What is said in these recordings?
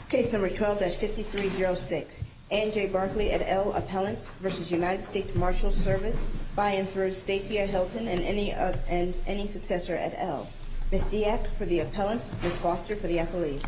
Case number 12-5306. Ann J. Barkley et al. Appellants versus United States Marshals Service by and for Stacia Hilton and any successor et al. Ms. Diak for the appellants, Ms. Foster for the appellees.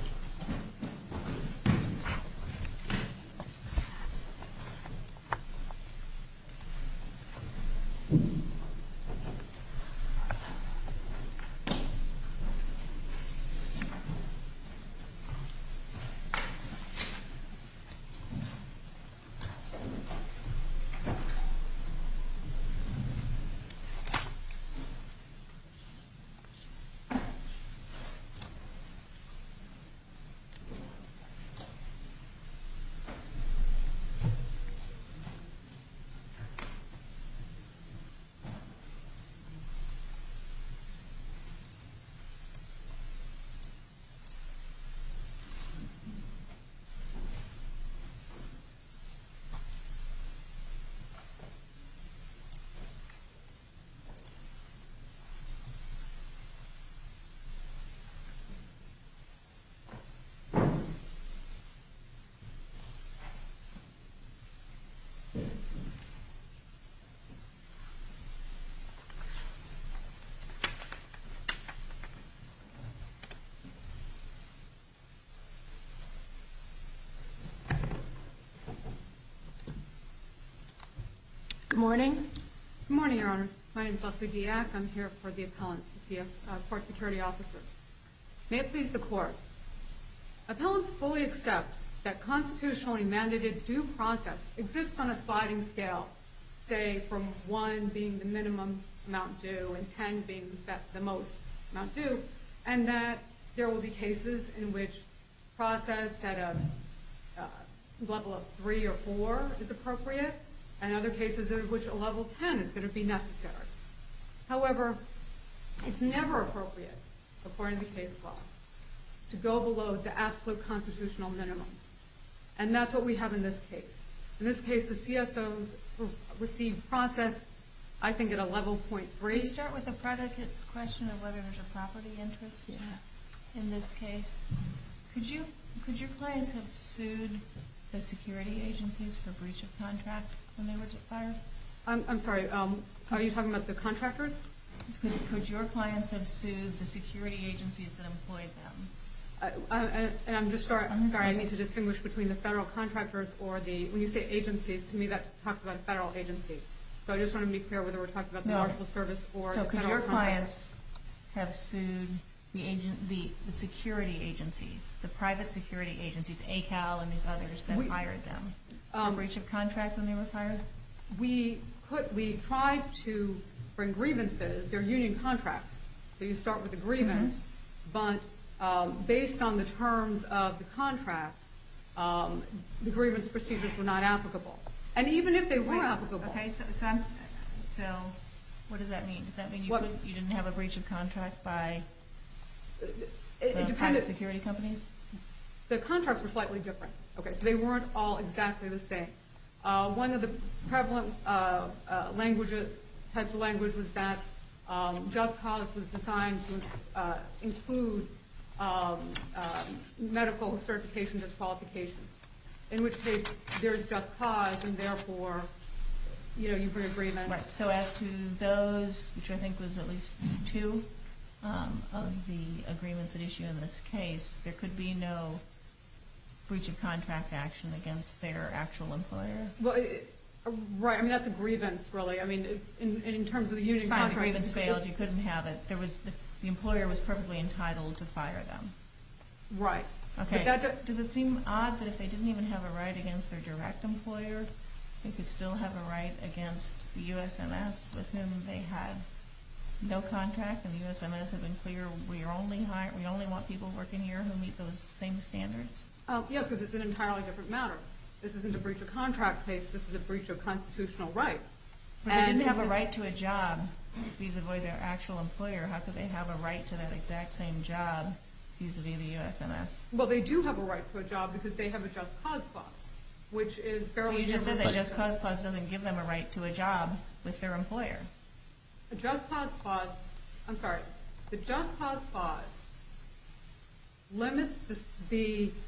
Good morning. Good morning, Your Honors. My name is Leslie Diak. I'm here for the appellants, the CS Court Security Officers. May it please the Court. Appellants fully accept that constitutionally mandated due process exists on a sliding scale, say from 1 being the minimum amount due and 10 being the most amount due, and that there will be cases in which process at a level of 3 or 4 is appropriate, and other cases in which a level 10 is going to be necessary. However, it's never appropriate, according to case law, to go below the absolute constitutional minimum. And that's what we have in this case. In this case, the CSOs received process, I think, at a level 0.3. We start with the predicate question of whether there's a property interest in this case. Could your clients have sued the security agencies for breach of contract when they were fired? I'm sorry, are you talking about the contractors? Could your clients have sued the security agencies that employed them? And I'm just sorry, I need to distinguish between the federal contractors or when you say agencies, to me that talks about a federal agency. So I just want to be clear whether we're talking about the Marshal Service or the federal contractors. So could your clients have sued the security agencies, the private security agencies, ACAL and these others that hired them, for breach of contract when they were fired? We tried to bring grievances. They're union contracts, so you start with a grievance. But based on the terms of the contracts, the grievance procedures were not applicable. And even if they were applicable. Okay, so what does that mean? Does that mean you didn't have a breach of contract by the private security companies? The contracts were slightly different. Okay, so they weren't all exactly the same. One of the prevalent types of language was that just cause was designed to include medical certification disqualification, in which case there's just cause and therefore you bring a grievance. Right, so as to those, which I think was at least 2 of the agreements at issue in this case, there could be no breach of contract action against their actual employer? Well, right. I mean, that's a grievance, really. I mean, in terms of the union contract. Fine, the grievance failed. You couldn't have it. The employer was perfectly entitled to fire them. Right. Okay. Does it seem odd that if they didn't even have a right against their direct employer, they could still have a right against the USMS with whom they had no contract, and the USMS had been clear, we only want people working here who meet those same standards? Yes, because it's an entirely different matter. This isn't a breach of contract case. This is a breach of constitutional right. But they didn't have a right to a job vis-a-vis their actual employer. How could they have a right to that exact same job vis-a-vis the USMS? Well, they do have a right to a job because they have a just cause clause, which is fairly You just said that just cause clause doesn't give them a right to a job with their employer. A just cause clause, I'm sorry, the just cause clause limits the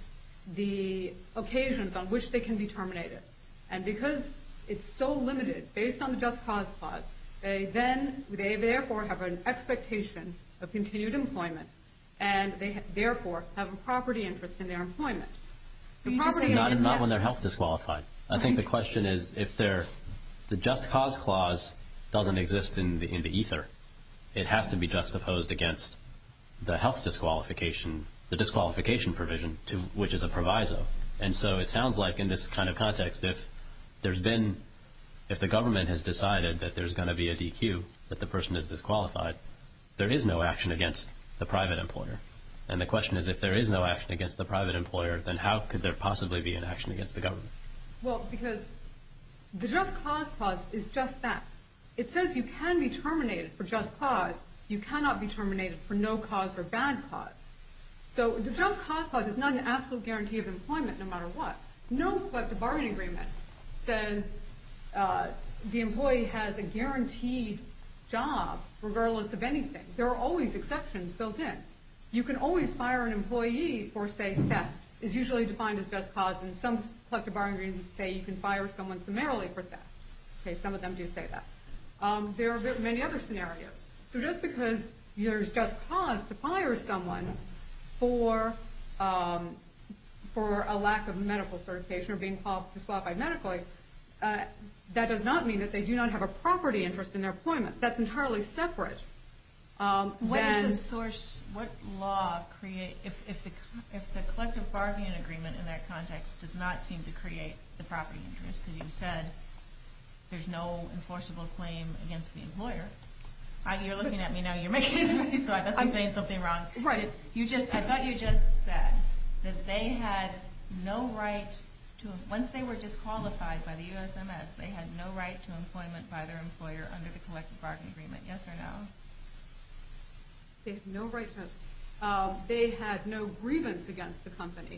the occasions on which they can be terminated. And because it's so limited based on the just cause clause, they therefore have an expectation of continued employment, and they therefore have a property interest in their employment. Not when they're health disqualified. I think the question is if the just cause clause doesn't exist in the ether, it has to be juxtaposed against the health disqualification, the disqualification provision, which is a proviso. And so it sounds like in this kind of context, if the government has decided that there's going to be a DQ, that the person is disqualified, there is no action against the private employer. And the question is, if there is no action against the private employer, then how could there possibly be an action against the government? Well, because the just cause clause is just that. It says you can be terminated for just cause. You cannot be terminated for no cause or bad cause. So the just cause clause is not an absolute guarantee of employment no matter what. No collective bargaining agreement says the employee has a guaranteed job regardless of anything. There are always exceptions built in. You can always fire an employee for, say, theft is usually defined as just cause, and some collective bargaining agreements say you can fire someone summarily for theft. Okay, some of them do say that. There are many other scenarios. So just because there's just cause to fire someone for a lack of medical certification or being disqualified medically, that does not mean that they do not have a property interest in their employment. That's entirely separate. What is the source? What law create if the collective bargaining agreement in that context does not seem to create the property interest? Because you said there's no enforceable claim against the employer. You're looking at me now. You're making a face, so I must be saying something wrong. Right. I thought you just said that they had no right to, once they were disqualified by the USMS, they had no right to employment by their employer under the collective bargaining agreement. Yes or no? They had no right to. They had no grievance against the company.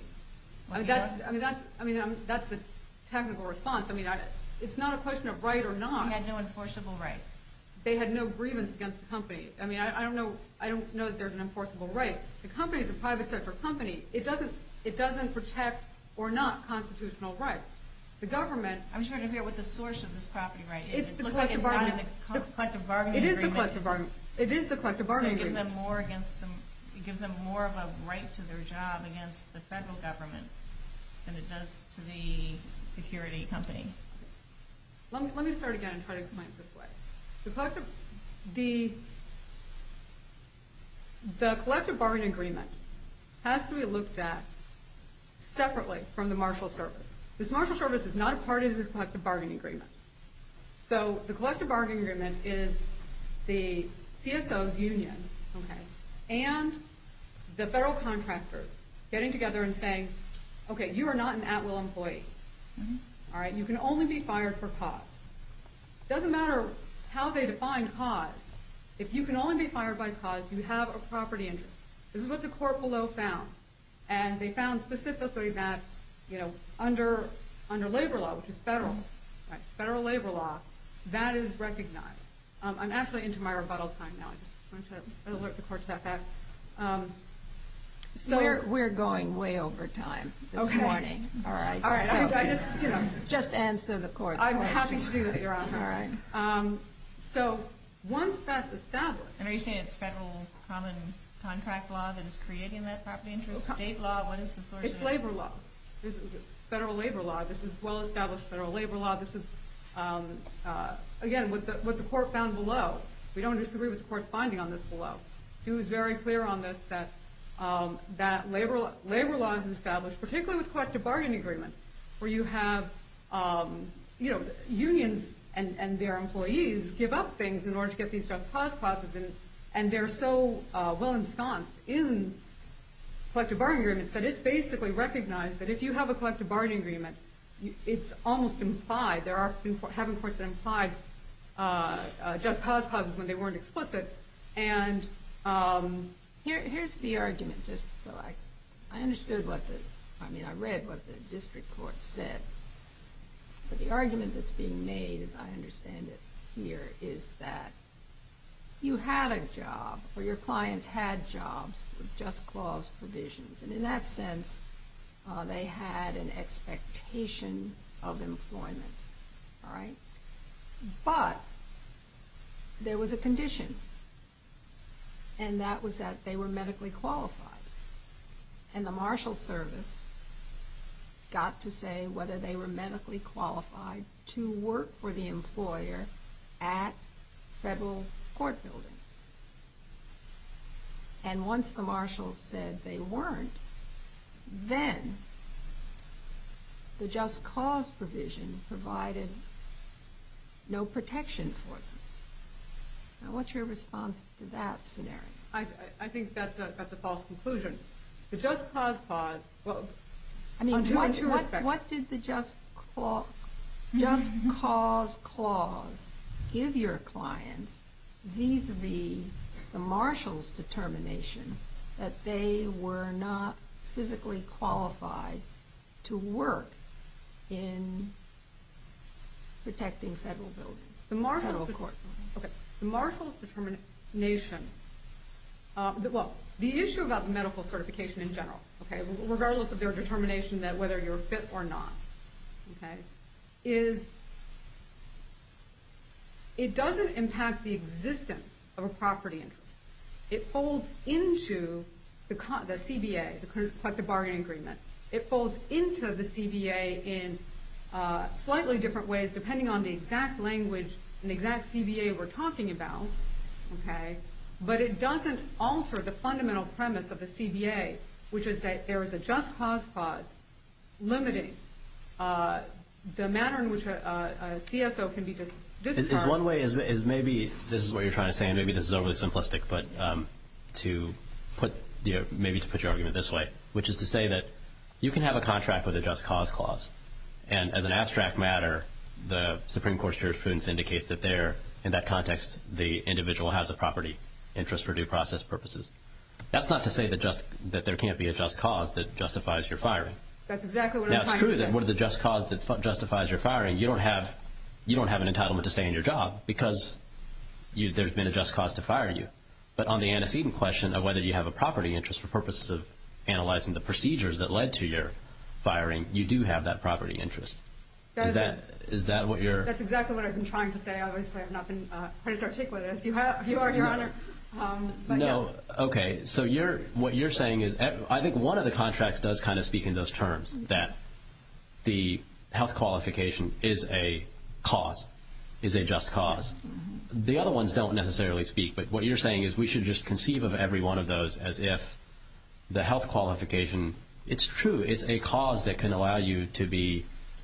That's the technical response. It's not a question of right or not. They had no enforceable right. They had no grievance against the company. I don't know that there's an enforceable right. The company is a private sector company. It doesn't protect or not constitutional rights. The government. I'm just trying to figure out what the source of this property right is. It looks like it's not in the collective bargaining agreement. It is the collective bargaining. It is the collective bargaining agreement. So it gives them more of a right to their job against the federal government than it does to the security company. Let me start again and try to explain it this way. The collective bargaining agreement has to be looked at separately from the Marshal Service. This Marshal Service is not a party to the collective bargaining agreement. So the collective bargaining agreement is the CSO's union, okay, and the federal contractors getting together and saying, okay, you are not an at-will employee. Mm-hmm. All right, you can only be fired for cause. It doesn't matter how they define cause. If you can only be fired by cause, you have a property interest. This is what the court below found. And they found specifically that, under labor law, which is federal, right, federal labor law, that is recognized. I'm actually into my rebuttal time now. I just want to alert the court to that fact. So we're going way over time this morning. All right. All right. So I just, just answer the court's I'm question. happy to do that, Your Honor. All right. So once that's established. And are you saying it's federal common contract law that is creating that property interest? State law? What is the source of it? It's labor law. This is federal labor law. This is well-established federal labor law. This is, again, what the court found below. We don't disagree with the court's finding on this below. He was very clear on this that labor law has established, particularly with collective bargaining agreements, where you have, unions and their employees give up things in order to get these just cause clauses, and they're so well ensconced in collective bargaining agreements that it's basically recognized that if you have a collective bargaining agreement, it's almost implied. There are having courts that implied just cause clauses when they weren't explicit, and here's the argument. Just so I understood I read what the district court said, but the argument that's being made, as I understand it here, is that you had a job, or your clients had jobs with just clause provisions, and in that sense, they had an expectation of employment, all right? But there was a condition, and that was that they were medically qualified. And the Marshal Service got to say whether they were medically qualified to work for the employer at federal court buildings. And once the marshals said they weren't, then the just cause provision provided no protection for them. Now, what's your response to that scenario? I think that's a false conclusion. The just cause clause, well, I mean, in two respects. what did the just cause clause give your clients vis-a-vis the marshal's determination that they were not physically qualified to work in protecting federal buildings, federal court buildings? Okay. The marshal's determination, the issue about the medical certification in general, okay, regardless of their determination that whether you're fit or not, okay, is it doesn't impact the existence of a property interest. It folds into the CBA, the collective bargaining agreement. It folds into the CBA in slightly different ways depending on the exact language and the exact CBA we're talking about, okay, but it doesn't alter the fundamental premise of the CBA, which is that there is a just cause clause limiting the manner in which a CSO can be discharged. Is one way is maybe this is what you're trying to say, and maybe this is overly simplistic, but to put your argument this way, which is to say that you can have a contract with a just cause clause, and as an abstract matter, the Supreme Court's jurisprudence indicates that in that context, the individual has a property interest for due process purposes. That's not to say that there can't be a just cause that justifies your firing. That's exactly what I'm trying to say. Now, it's true that what the just cause that justifies your firing, you don't have an entitlement to stay in your job because there's been a just cause to fire you. But on the antecedent question of whether you have a property interest for purposes of analyzing the procedures that led to your firing, you do have that property interest. Is that what you're... That's exactly what I've been trying to say. Obviously, I've not been quite as articulate as you are, Your Honor. But no, yes. Okay. So what you're saying is, I think one of the contracts does kind of speak in those terms, that the health qualification is a cause, is a just cause. Mm-hmm. The other ones don't necessarily speak, but what you're saying is we should just conceive of every one of those as if the health qualification, it's true, it's a cause that can allow you to be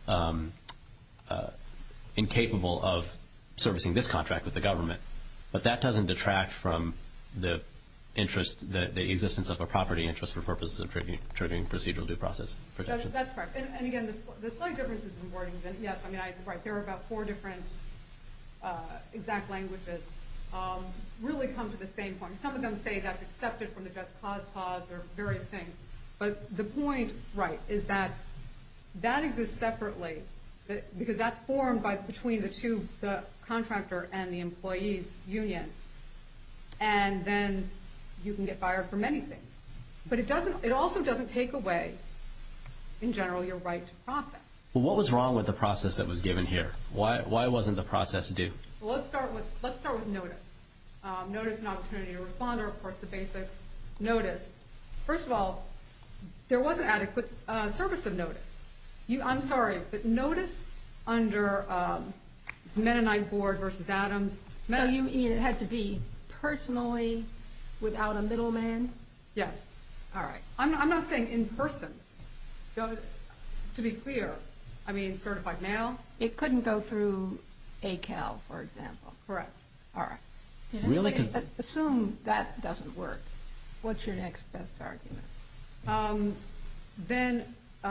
incapable of servicing this contract with the government, but that doesn't detract from the interest, the existence of a property interest for purposes of triggering procedural due process protection. That's correct. And again, the slight differences in wordings, and yes, I mean, there are about 4 different exact languages really come to the same point. Some of them say that's accepted from the just cause clause or various things. But the point, right, is that exists separately because that's formed between the contractor and the employee's union. And then you can get fired for many things. But it also doesn't take away, in general, your right to process. Well, what was wrong with the process that was given here? Why wasn't the process due? Well, let's start with notice. Notice and opportunity to respond, or of course the basics. Notice. First of all, there wasn't adequate service of notice. I'm sorry, but notice under Mennonite Board versus Adams. So you mean it had to be personally without a middleman? Yes. All right. I'm not saying in person. To be clear, I mean certified mail. It couldn't go through ACAL, for example. Correct. All right. Really? Assume that doesn't work. What's your next best argument? Then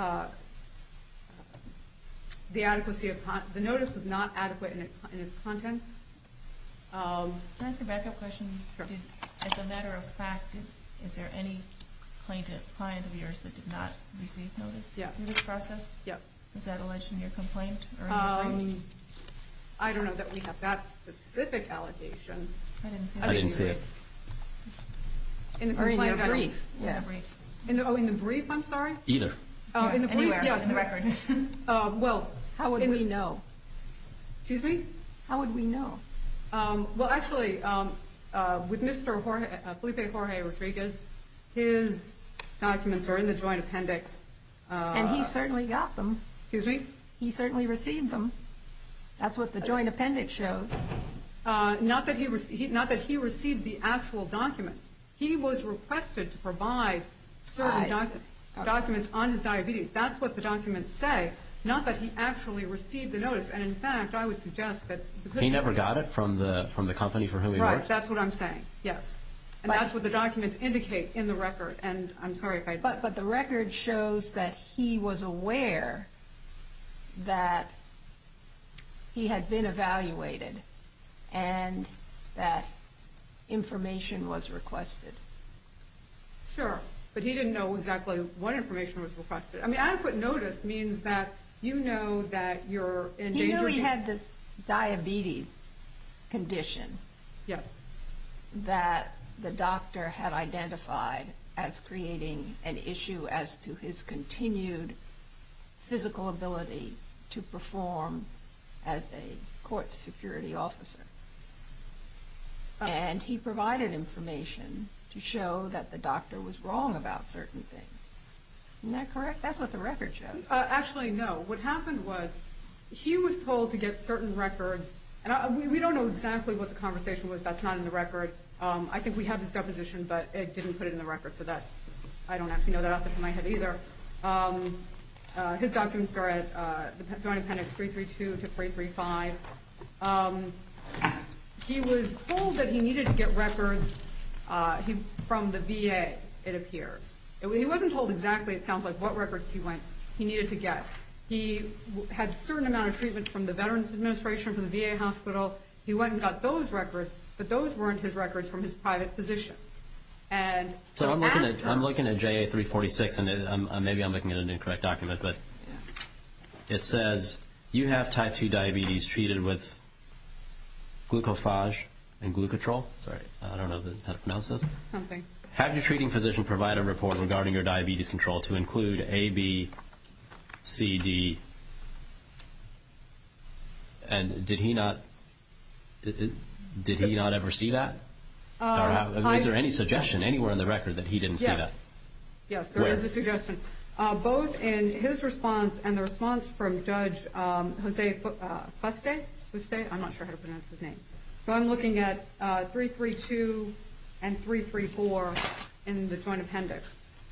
the adequacy of the notice was not adequate in its content. Can I ask a backup question? Sure. As a matter of fact, is there any client of yours that did not receive notice through this process? Yes. Is that alleged in your complaint or in your brief? I don't know that we have that specific allegation. I didn't see it. In the Or complaint, in your brief. In the brief. In the brief, I'm sorry? Either. In the brief, Anywhere yes. in the record. Well, How would we know? excuse me? How would we know? Well, actually, with Mr. Felipe Jorge Rodriguez, his documents are in the joint appendix. And he certainly got them. Excuse me? He certainly received them. That's what the joint appendix shows. Not that he received the actual documents. He was requested to provide certain documents on his diabetes. That's what the documents say. Not that he actually received the notice. And in fact, I would suggest that because He never got it from the company for whom he right, worked? that's what I'm saying. Yes. And that's what the documents indicate in the record. And I'm sorry if I... But the record shows that he was aware that he had been evaluated and that information was requested. Sure. But he didn't know exactly what information was requested. I mean, adequate notice means that you know that you're in danger... He knew he had this diabetes condition. Yes. That the doctor had identified as creating an issue as to his continued physical ability to perform as a court security officer. And he provided information to show that the doctor was wrong about certain things. Isn't that correct? That's what the record shows. Actually, no. What happened was he was told to get certain records, and we don't know exactly what the conversation was. That's not in the record. I think we have this deposition, but it didn't put it in the record, so that I don't actually know that off the top of my head either. His documents are at the Joint Appendix 332 to 335. He was told that he needed to get records from the VA, it appears. He wasn't told exactly, it sounds like, what records he needed to get. He had a certain amount of treatment from the Veterans Administration, from the VA hospital. He went and got those records, but those weren't his records from his private physician. And so I'm looking at JA 346, and maybe I'm looking at an incorrect document, but it says you have type 2 diabetes treated with glucophage and glucotrol. Sorry, I don't know how to pronounce this. Something. Have your treating physician provide a report regarding your diabetes control to include A, B, C, D. And did he not ever see that? Is there any suggestion anywhere in the record that he didn't see that? Yes, there is a suggestion. Both in his response and the response from Judge Jose Fuste, I'm not sure how to pronounce his name. So I'm looking at 332 and 334 in the Joint Appendix.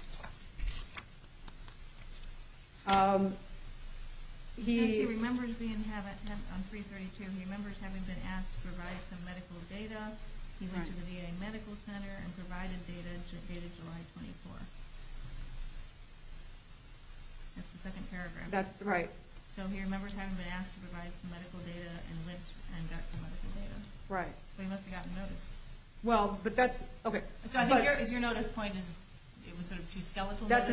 He remembers being on 332. He remembers having been asked to provide some medical data. He went to the VA Medical Center and provided data dated July 24. That's the second paragraph. That's right. So he remembers having been asked to provide some medical data and went and got some medical data. Right. So he must have gotten notice. Well, but that's okay. So I think your notice point is it was sort of too skeletal. That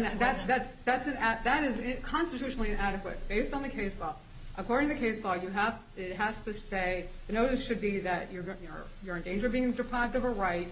is constitutionally inadequate based on the case law. According to the case law, it has to say the notice should be that you're in danger of being deprived of a right.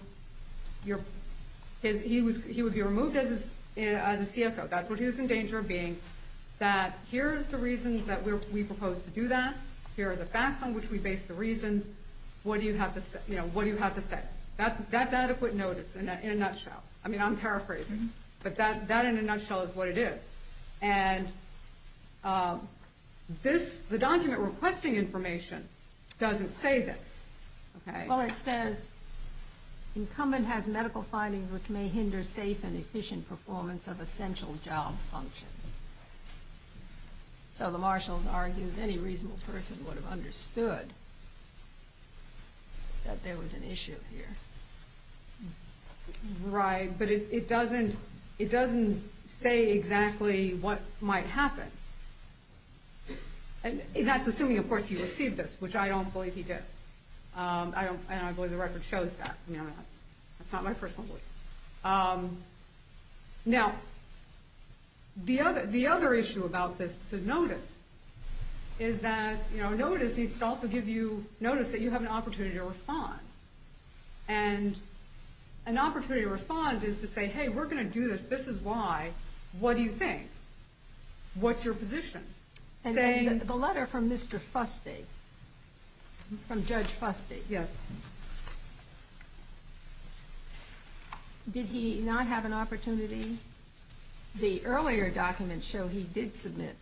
He would be removed as a CSO. That's what he was in danger of being. That here's the reasons that we propose to do that. Here are the facts on which we base the reasons. What do you have to say? What do you have to say? That's adequate notice in a nutshell. I mean, I'm paraphrasing, but that in a nutshell is what it is. And the document requesting information doesn't say this. Okay. Well, it says incumbent has medical findings which may hinder safe and efficient performance of essential job functions. So the marshals argues any reasonable person would have understood that there was an issue here. Right, but it doesn't say exactly what might happen. And that's assuming, of course, he received this, which I don't believe he did. And I believe the record shows that. I mean, that's not my personal belief. Now, the other issue about this, the notice, is that notice needs to also give you notice that you have an opportunity to respond. And an opportunity to respond is to say, hey, we're going to do this. This is why. What do you think? what's your position? And Saying, the letter from Mr. Fuste, from Judge Fuste, yes. did he not have an opportunity? The earlier documents show he did submit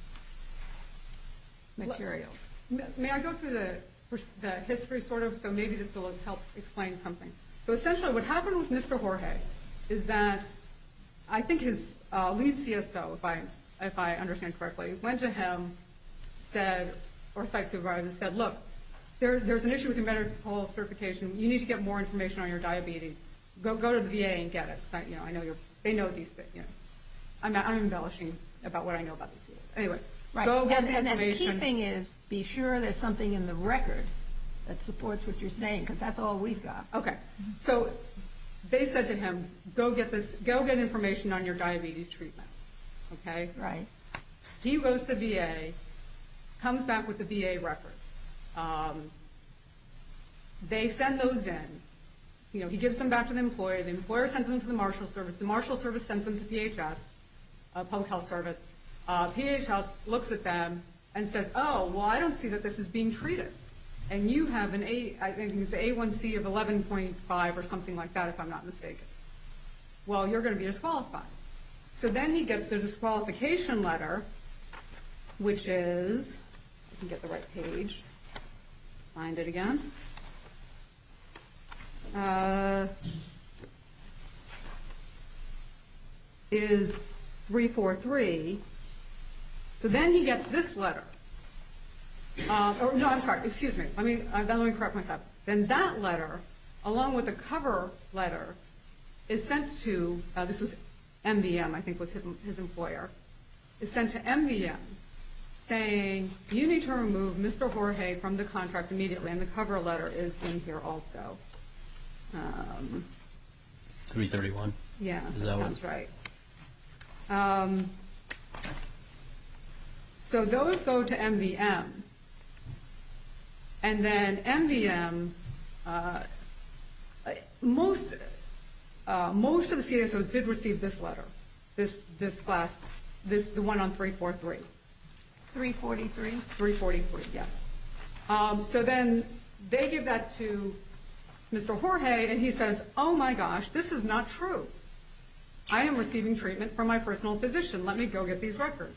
materials. May I go through the history sort of, so maybe this will help explain something. So essentially what happened with Mr. Jorge is that I think his lead CSO, if I understand correctly, went to him, said, or site supervisor said, look, there's an issue with your medical certification. You need to get more information on your diabetes. Go to the VA and get it. I know they know these things. I'm embellishing about what I know about these people. Anyway, Right. go get the And the information. key thing is, be sure there's something in the record that supports what you're saying, because that's all we've got. Okay. So they said to him, go get information on your diabetes treatment. Okay? Right. He goes to the VA, comes back with the VA records. They send those in. He gives them back to the employer sends them to the Marshal Service, the Marshal Service sends them to PHS, Public Health Service. PHS looks at them and says, oh, well, I don't see that this is being treated. And you have I think it's the A1C of 11.5 or something like that, if I'm not mistaken. Well, you're going to be disqualified. So then he gets the disqualification letter, which is, I can get the right page, find it again. Is 343. So then he gets this letter. Excuse me. Let me correct myself. Then that letter, along with the cover letter, is sent to, this was MVM, I think was his employer, is sent to MVM saying, you need to remove Mr. Jorge from the contract immediately, and the cover letter is in here also. 331. Yeah, Is that that sounds right. So those go to MVM. And then MVM, most of the CSOs did receive this letter, the one on 343. 343? 343, yes. So then they give that to Mr. Jorge, and he says, oh my gosh, this is not true. I am receiving treatment from my personal physician. Let me go get these records.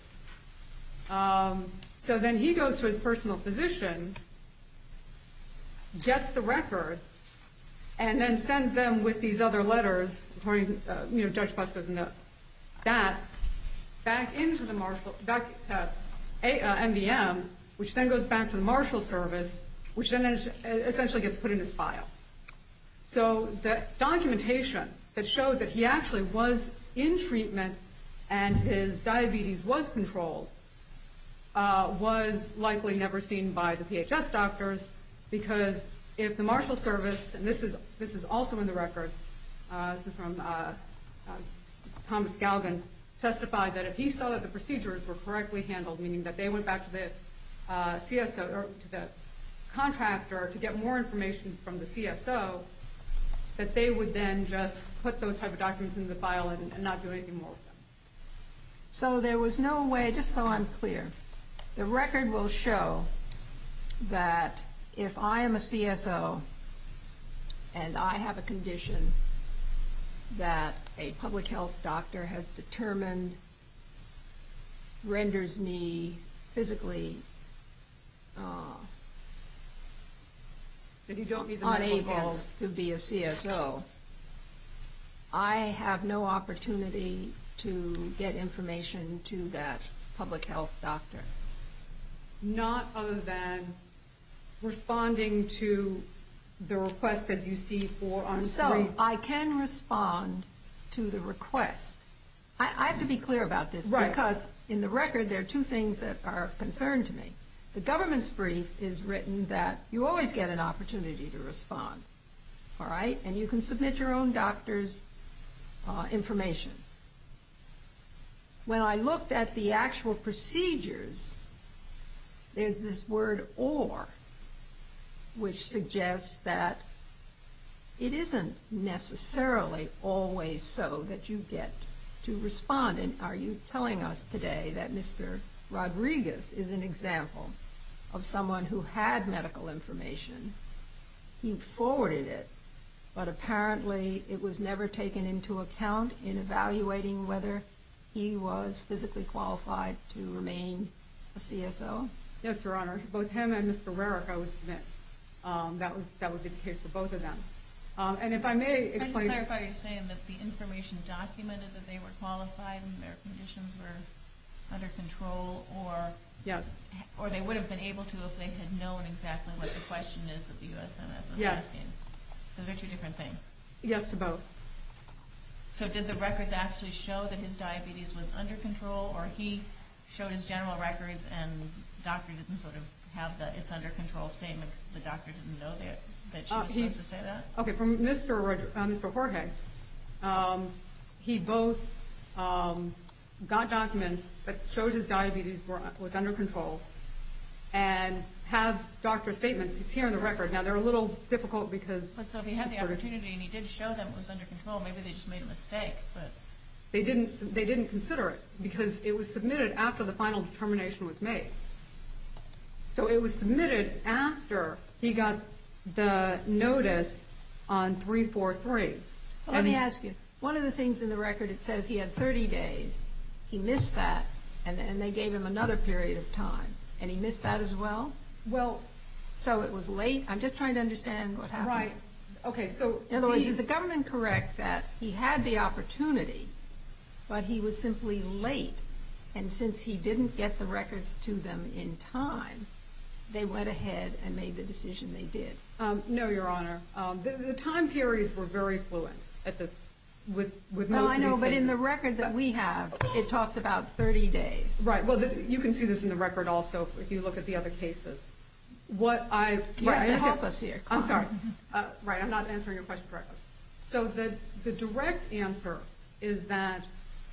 So then he goes to his personal physician, gets the records, and then sends them with these other letters, according to, Judge Fuss doesn't know, that back into the back to MVM, which then goes back to the Marshal Service, which then essentially gets put in his file. So the documentation that showed that he actually was in treatment and his diabetes was controlled was likely never seen by the PHS doctors, because if the Marshal Service, and this is also in the record, this is from Thomas Galgan, testified that if he saw that the procedures were correctly handled, meaning that they went back to the CSO or to the contractor to get more information from the CSO, that they would then just put those type of documents into the file and not do anything more with them. So there was no way, just so I'm clear, the record will show that if I am a CSO and I have a condition that a public health doctor has determined renders me physically That you don't need the medical unable standard. to be a CSO, I have no opportunity to get information to that public health doctor. Not other than responding to the request as you see on So I can respond to the request. I have to be clear about this, Right. because in the record there are two things that are of concern to me. The government's brief is written that you always get an opportunity to respond, all right? And you can submit your own doctor's information. When I looked at the actual procedures, there's this word or, which suggests that it isn't necessarily always so that you get to respond. And are you telling us today that Mr. Rodriguez is an example of someone who had medical information, he forwarded it, but apparently it was never taken into account in evaluating whether he was physically qualified to remain a CSO? Yes, Your Honor. Both him and Mr. Rarick, I would submit. That would be the case for both of them. And if I may explain... Can I just clarify, you're saying that the information documented that they were qualified and their conditions were under control, or... Yes. Or they would have been able to if they had known exactly what the question is that the USMS was Yes. asking. Those are two different things. Yes to both. So did the records actually show that his diabetes was under control, or he showed his general records and the doctor didn't sort of have the it's under control statement because the doctor didn't know that she was supposed to say that? Okay, from Mr. Jorge, he both got documents that showed his diabetes was under control and have doctor statements. It's here in the record. Now, they're a little difficult because... But so if he had the opportunity and he did show them it was under control, maybe they just made a mistake, but... They didn't consider it because it was submitted after the final determination was made. So it was submitted after he got the notice on 343. Well, let me ask you. One of the things in the record, it says he had 30 days. He missed that, and they gave him another period of time. And he missed that as well? Well... So it was late? I'm just trying to understand what happened. Right. Okay, so... In other words, is the government correct that he had the opportunity, but he was simply late, and since he didn't get the records to them in time, they went ahead and made the decision they did? No, Your Honor. The time periods were very fluent at this, with most of these cases. No, I know, but in the record that we have, it talks about 30 days. Right. Well, you can see this in the record also if you look at the other cases. What I... You have to help us here. I'm sorry. Right, I'm not answering your question correctly. So the direct answer is that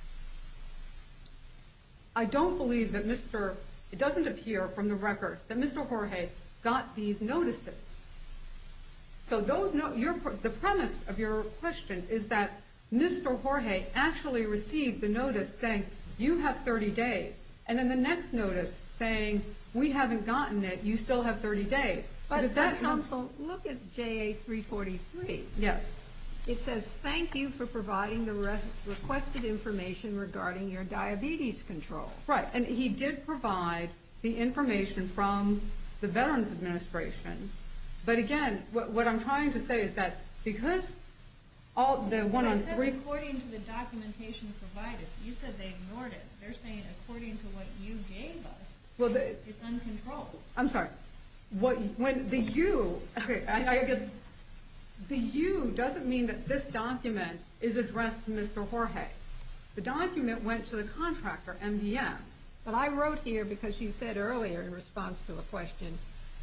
I don't believe that it doesn't appear from the record that Mr. Jorge got these notices. So the premise of your question is that Mr. Jorge actually received the notice saying, you have 30 days, and then the next notice saying, we haven't gotten it, you still have 30 days. But counsel, look at JA 343. Yes. It says, thank you for providing the requested information regarding your diabetes control. Right, and he did provide the information from the Veterans Administration. But again, what I'm trying to say is that because all the one on three... It says according to the documentation provided. You said they ignored it. They're saying according to what you gave us, well, it's uncontrolled. I'm sorry. When the you... Okay, I guess... The you doesn't mean that this document is addressed to Mr. Jorge. The document went to the contractor, MDM. But I wrote here, because you said earlier in response to a question,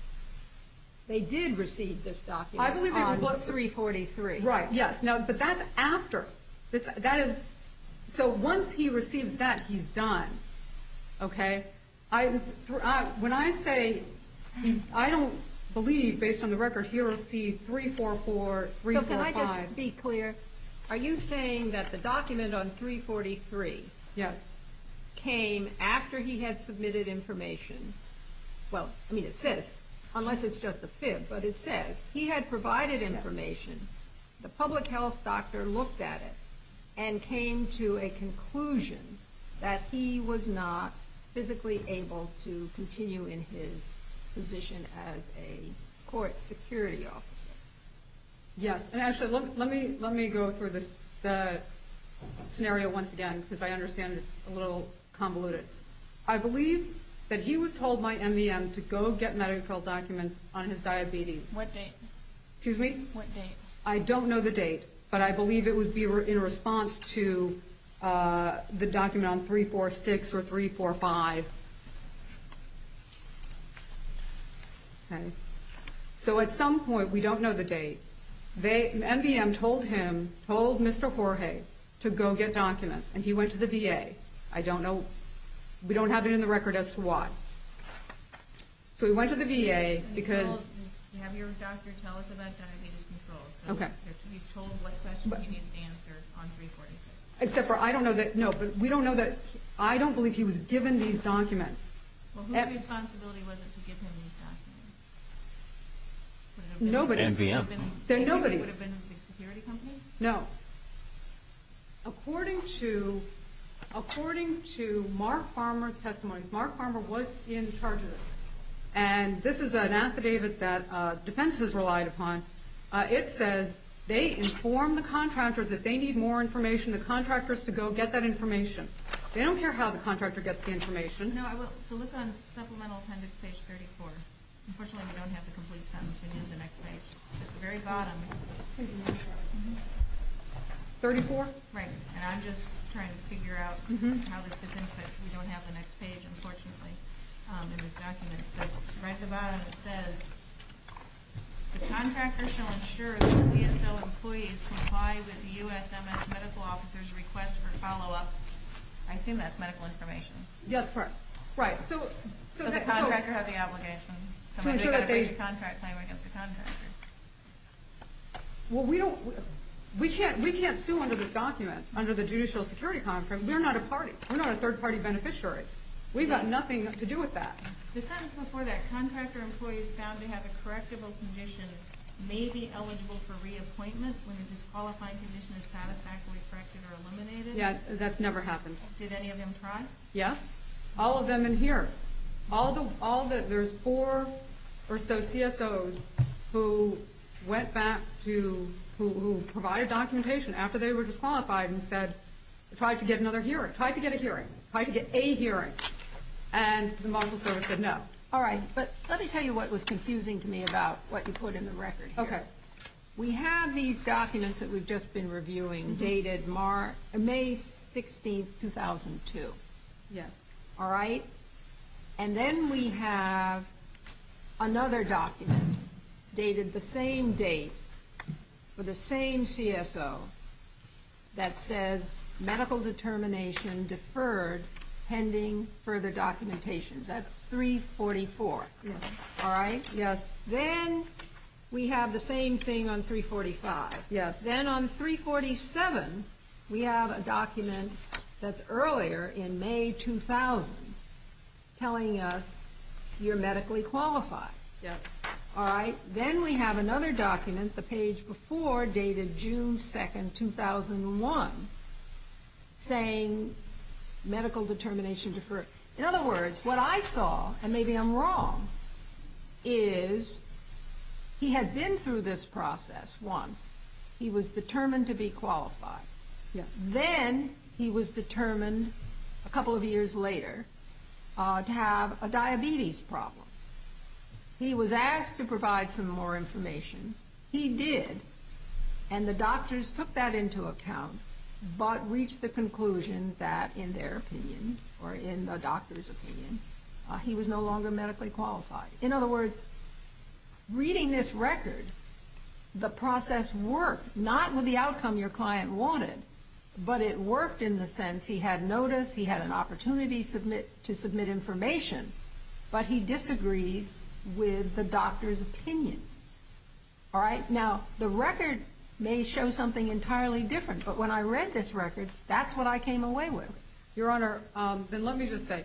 they did receive this document on 343. Right, yes. Now, but that's after. That is... So once he receives that, he's done. Okay? When I say... I don't believe, based on the record, he received 344, 345... So can I just be clear? Are you saying that the document on 343... Yes. ...came after he had submitted information? Well, I mean, it says, unless it's just a fib, but it says he had provided information. The public health doctor looked at it and came to a conclusion that he was not physically able to continue in his position as a court security officer. Yes, and actually, let me go through the scenario once again, because I understand it's a little convoluted. I believe that he was told by MDM to go get medical documents on his diabetes. What date? Excuse me? What date? I don't know the date, but I believe it would be in response to the document on 346 or 345. Okay. So at some point, we don't know the date, MDM told Mr. Jorge to go get documents, and he went to the VA. I don't know. We don't have it in the record as to why. So he went to the VA because... You have your doctor tell us about diabetes control. So okay. He's told what question he needs to answer on 346. Except for I don't know that, no, but we don't know that, I don't believe he was given these documents. Well, whose responsibility was it to give him these documents? Nobody. NVM. They're nobody. Would it have been the security company? No. According to Mark Farmer's testimony, Mark Farmer was in charge of this. And this is an affidavit that defense has relied upon. It says they inform the contractors if they need more information, the contractors to go get that information. They don't care how the contractor gets the information. No, I will. So look on supplemental appendix page 34. Unfortunately, we don't have the complete sentence. We need the next page. It's at the very bottom. 34? Right. And I'm just trying to figure out how this fits in, because we don't have the next page, unfortunately, in this document. But right at the bottom it says, the contractor shall ensure that CSO employees comply with the USMS medical officer's request for follow-up. I assume that's medical information. Yeah, that's correct. Right. So the contractor had the obligation. So maybe they got to raise a contract claim against the contractor. Well, we can't sue under this document, under the judicial security contract. We're not a party. We're not a third-party beneficiary. We've got nothing to do with that. The sentence before that, contractor employees found to have a correctable condition may be eligible for reappointment when the disqualifying condition is satisfactorily corrected or eliminated. Yeah, that's never happened. Did any of them try? Yes. All of them in here. There's 4 or so CSOs who went back to, who provided documentation after they were disqualified and said, tried to get another hearing, tried to get a hearing, and the Marshal Service said no. All right, but let me tell you what was confusing to me about what you put in the record here. Okay. We have these documents that we've just been reviewing, dated May 16, 2002. Yes. All right? And then we have another document dated the same date for the same CSO that says medical determination deferred pending further documentations. That's 344. Yes. All right? Yes. Then we have the same thing on 345. Yes. Then on 347, we have a document that's earlier in May 2000 telling us you're medically qualified. Yes. All right? Then we have another document, the page before, dated June 2nd, 2001, saying medical determination deferred. In other words, what I saw, and maybe I'm wrong, is he had been through this process once. He was determined to be qualified. Yes. Then he was determined a couple of years later to have a diabetes problem. He was asked to provide some more information. He did, and the doctors took that into account, but reached the conclusion that, in their opinion, or in the doctor's opinion, he was no longer medically qualified. In other words, reading this record, the process worked, not with the outcome your client wanted, but it worked in the sense he had notice, he had an opportunity to submit information, but he disagrees with the doctor's opinion. All right? Now, the record may show something entirely different, but when I read this record, that's what I came away with. Your Honor, then let me just say,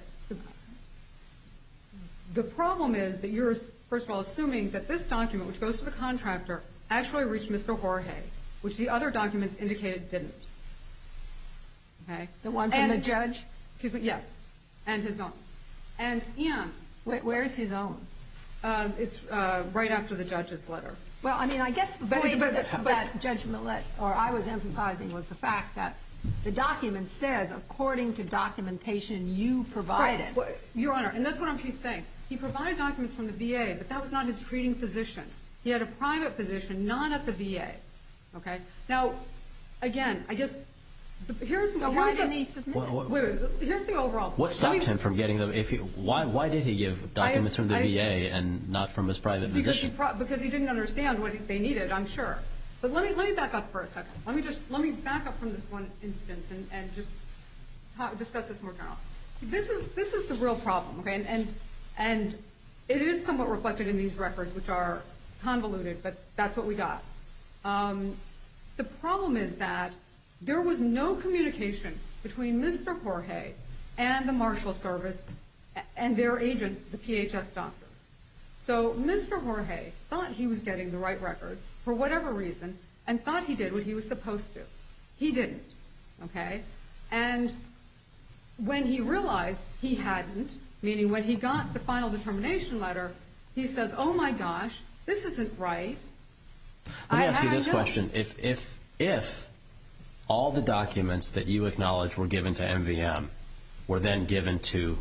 the problem is that you're, first of all, assuming that this document, which goes to the contractor, actually reached Mr. Jorge, which the other documents indicated didn't. Okay? The one from the judge? Excuse me, yes, and his own. And Ian. Where's his own? It's right after the judge's letter. Well, I mean, I guess the point that Judge Millett, or I was emphasizing, was the fact that the document says, according to documentation you provided. Right. Your Honor, and that's what I'm saying. He provided documents from the VA, but that was not his treating physician. He had a private physician, not at the VA. Okay? Now, again, I guess here's the... So why didn't he submit it? Wait, here's the overall... What stopped him from getting them? Why did he give documents from the VA and not from his private physician? Because he didn't understand what they needed, I'm sure. But let me back up for a second. Let me back up from this one instance and just discuss this more generally. This is the real problem, okay? And it is somewhat reflected in these records, which are convoluted, but that's what we got. The problem is that there was no communication between Mr. Jorge and the Marshal Service and their agent, the PHS doctors. So Mr. Jorge thought he was getting the right records for whatever reason and thought he did what he was supposed to. He didn't, okay? And when he realized he hadn't, meaning when he got the final determination letter, he says, oh my gosh, this isn't right. Let me ask you this question. If all the documents that you acknowledge were given to MVM were then given to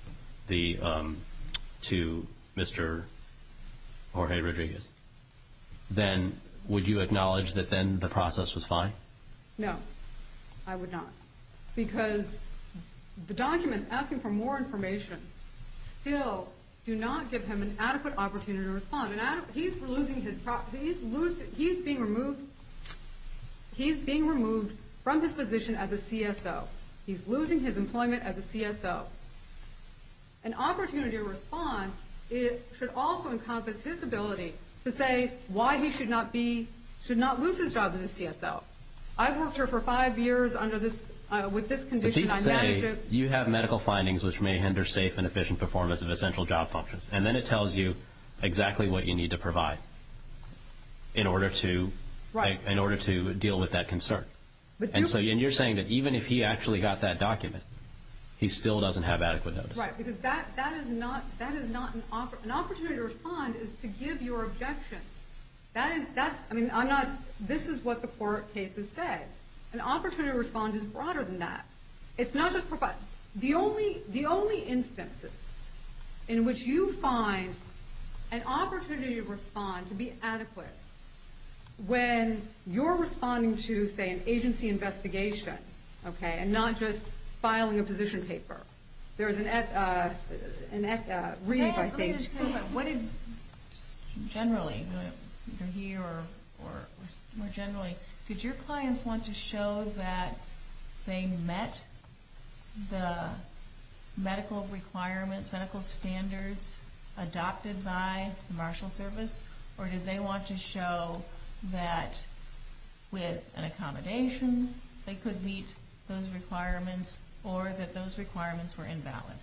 Mr. Jorge Rodriguez, then would you acknowledge that then the process was fine? No, I would not. Because the documents asking for more information still do not give him an adequate opportunity to respond. He's being removed from his position as a CSO. He's losing his employment as a CSO. An opportunity to respond should also encompass his ability to say why he should not lose his job as a CSO. I've worked here for 5 years under this with this condition. But these say you have medical findings which may hinder safe and efficient performance of essential job functions, and then it tells you exactly what you need to provide in order to deal with that concern. And you're saying that even if he actually got that document, he still doesn't have adequate notice. Right, because that is not an opportunity to respond is to give your objection. This is what the court cases say. An opportunity to respond is broader than that. It's not just provide. The only instances in which you find an opportunity to respond to be adequate when you're responding to, say, an agency investigation, okay, and not just filing a position paper. There's an Reeve, I think. What did generally, either here or more generally, did your clients want to show that they met the medical requirements, medical standards adopted by the Marshal Service, or did they want to show that with an accommodation they could meet those requirements, or that those requirements were invalid?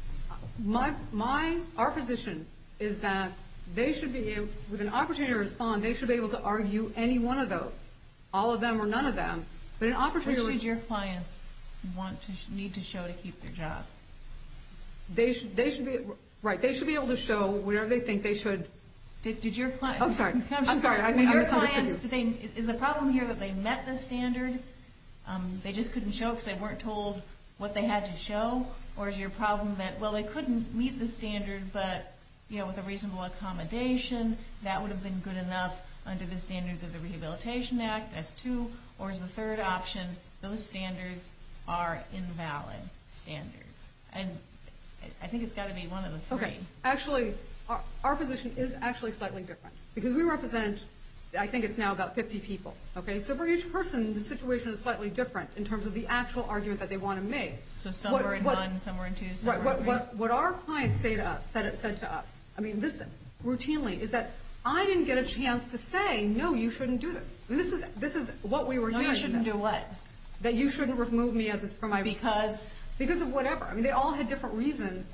Our position is that they should be able, with an opportunity to respond, they should be able to argue any one of those, all of them or none of them. But an opportunity Which did your clients need to show to keep their job? They should be right. They should be able to show whatever they think they should. Did your clients? I'm sorry. I misunderstood you. Is the problem here that they met the standard? They just couldn't show because they weren't told what they had to show, or is your problem that they couldn't meet the standard, but with a reasonable accommodation that would have been good enough under the standards of the Rehabilitation Act? That's two. Or is the third option those standards are invalid standards? And I think it's got to be one of the three. Okay. Actually, our position is actually slightly different because we represent, I think it's now about 50 people. Okay, so for each person, the situation is slightly different in terms of the actual argument that they want to make. So some were in one, some were in two, some were in three. What our clients said to us, I mean, this routinely is that I didn't get a chance to say, no, you shouldn't do this. And this is what we were hearing. No, you shouldn't do what? That you shouldn't remove me from my because of whatever. I mean, they all had different reasons.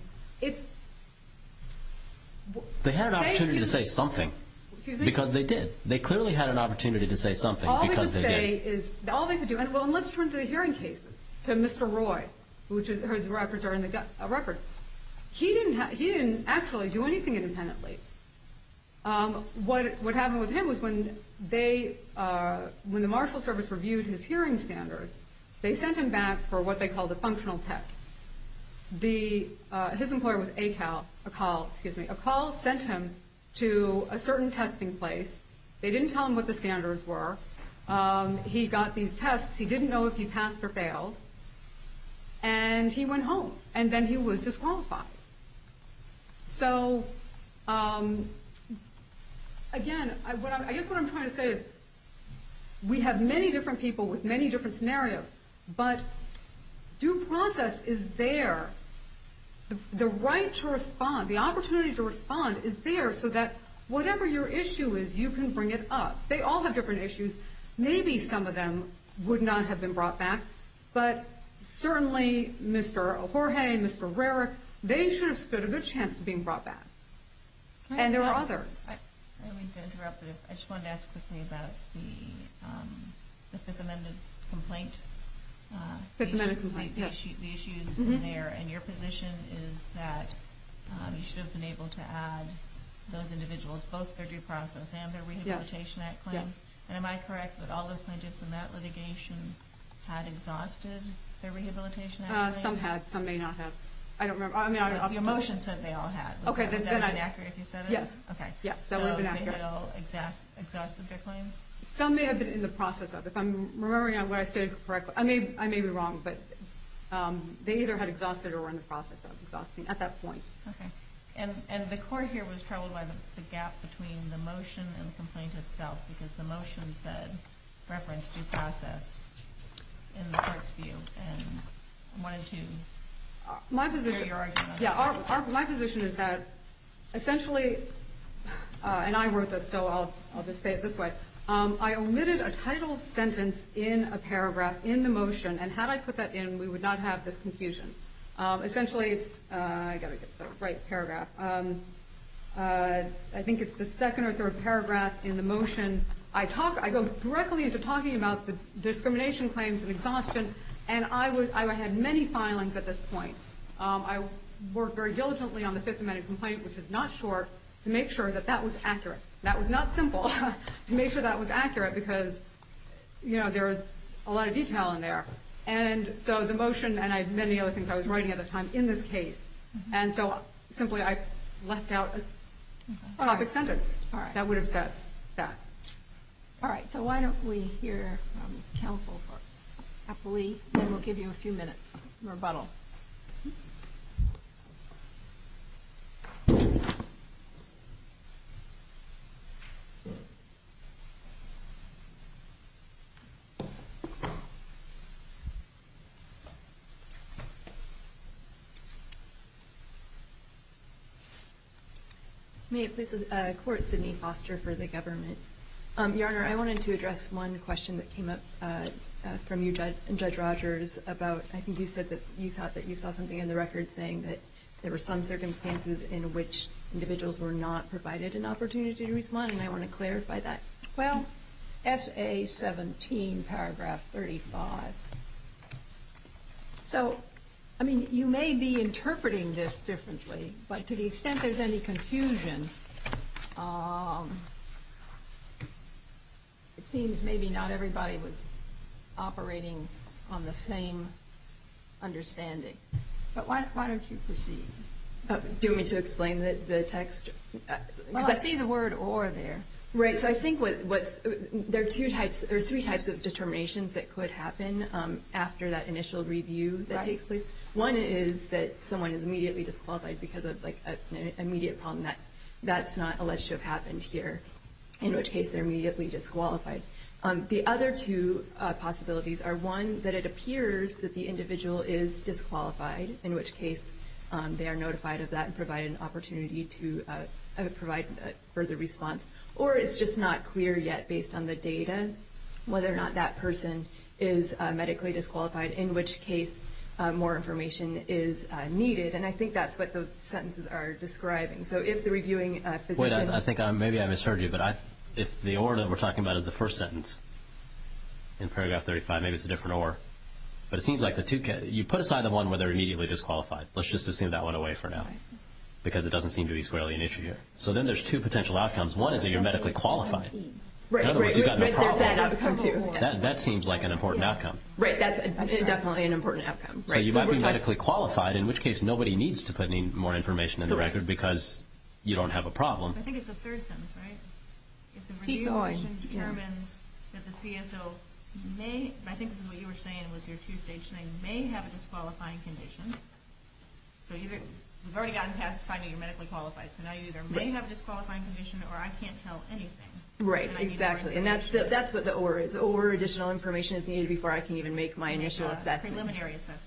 They had an opportunity to say something. Excuse me? Because they did. They clearly had an opportunity to say something because they did. All they could do, and let's turn to the hearing cases, to Mr. Roy, whose records are in the record. He didn't actually do anything independently. What happened with him was when the Marshal Service reviewed his hearing standards, they sent him back for what they called a functional test. His employer was ACAL sent him to a certain testing place. They didn't tell him what the standards were. He got these tests. He didn't know if he passed or failed. And he went home. And then he was disqualified. So, again, I guess what I'm trying to say is we have many different people with many different scenarios. But due process is there. The right to respond, the opportunity to respond is there so that whatever your issue is, you can bring it up. They all have different issues. Maybe some of them would not have been brought back. But certainly Mr. Jorge, Mr. Rarick, they should have stood a good chance of being brought back. And there are others. I don't mean to interrupt, but I just wanted to ask quickly about the Fifth Amendment complaint. Fifth Amendment complaint, yes. The issues in there, and your position is that you should have been able to add those individuals, both their due process and their Rehabilitation Act claims. Yes. And am I correct that all the plaintiffs in that litigation had exhausted their Rehabilitation Act claims? Some had, some may not have. I don't remember. I mean, your motion said they all had. Okay, would that have been accurate if you said it? Yes. Okay. Yes, that would have been accurate. So they had all exhausted their claims? Some may have been in the process of. If I'm remembering what I stated correctly, I may be wrong, but they either had exhausted or were in the process of exhausting at that point. Okay. And the court here was troubled by the gap between the motion and the complaint itself, because the motion said reference due process in the court's view, and I wanted to hear your argument on that. Yeah, my position is that essentially, and I wrote this, so I'll just say it this way. I omitted a title sentence in a paragraph in the motion, and had I put that in, we would not have this confusion. Essentially, it's I got to get the right paragraph. I think it's the second or third paragraph in the motion. I go directly into talking about the discrimination claims and exhaustion, and I had many filings at this point. I worked very diligently on the Fifth Amendment complaint, which is not short, to make sure that that was accurate. That was not simple, to make sure that was accurate, because, there was a lot of detail in there. And so the motion, and I had many other things I was writing at the time in this case, and so simply I left out a topic sentence that would have said that. All right, so why don't we hear from counsel for Applee, then we'll give you a few minutes rebuttal. May it please the Court, Sidney Foster for the government. Your Honor, I wanted to address one question that came up from you, Judge Rogers, about, I think you said that you thought that you saw something in the record saying that there were some circumstances in which individuals were not provided an opportunity to respond, and I want to clarify that. Well, SA 17, paragraph 35. So, I mean, you may be interpreting this differently, but to the extent there's any confusion, it seems maybe not everybody was operating on the same understanding. But why don't you proceed? Do you want me to explain the text? Well, I see the word "or" there. Right. So I think there are three types of determinations that could happen after that initial review that takes place. One is that someone is immediately disqualified because of an immediate problem that's not alleged to have happened here, in which case they're immediately disqualified. The other two possibilities are, one, that it appears that the individual is disqualified, in which case they are notified of that and provided an opportunity to provide a further response, or it's just not clear yet based on the data whether or not that person is medically disqualified, in which case more information is needed. And I think that's what those sentences are describing. So if the reviewing physician... Wait, I think maybe I misheard you, but if the "or" that we're talking about is the first sentence in paragraph 35, maybe it's a different "or." But it seems like you put aside the one where they're immediately disqualified. Let's just assume that one away for now, because it doesn't seem to be squarely an issue here. So then there's two potential outcomes. One is that you're medically qualified. Right, in other words, you've got no problem. There's that outcome, too. That seems like an important outcome. Right, that's definitely an important outcome. So you might be medically qualified, in which case nobody needs to put any more information in the record because you don't have a problem. I think it's the third sentence, right? If the review physician determines that the CSO may, I think this is what you were saying was your two-stage thing, may have a disqualifying condition. So either we've already gotten past finding you're medically qualified, so now you either may have a disqualifying condition or I can't tell anything. Right, exactly. And that's what the "or" is. Or additional information is needed before I can even make my initial assessment. Preliminary assessment.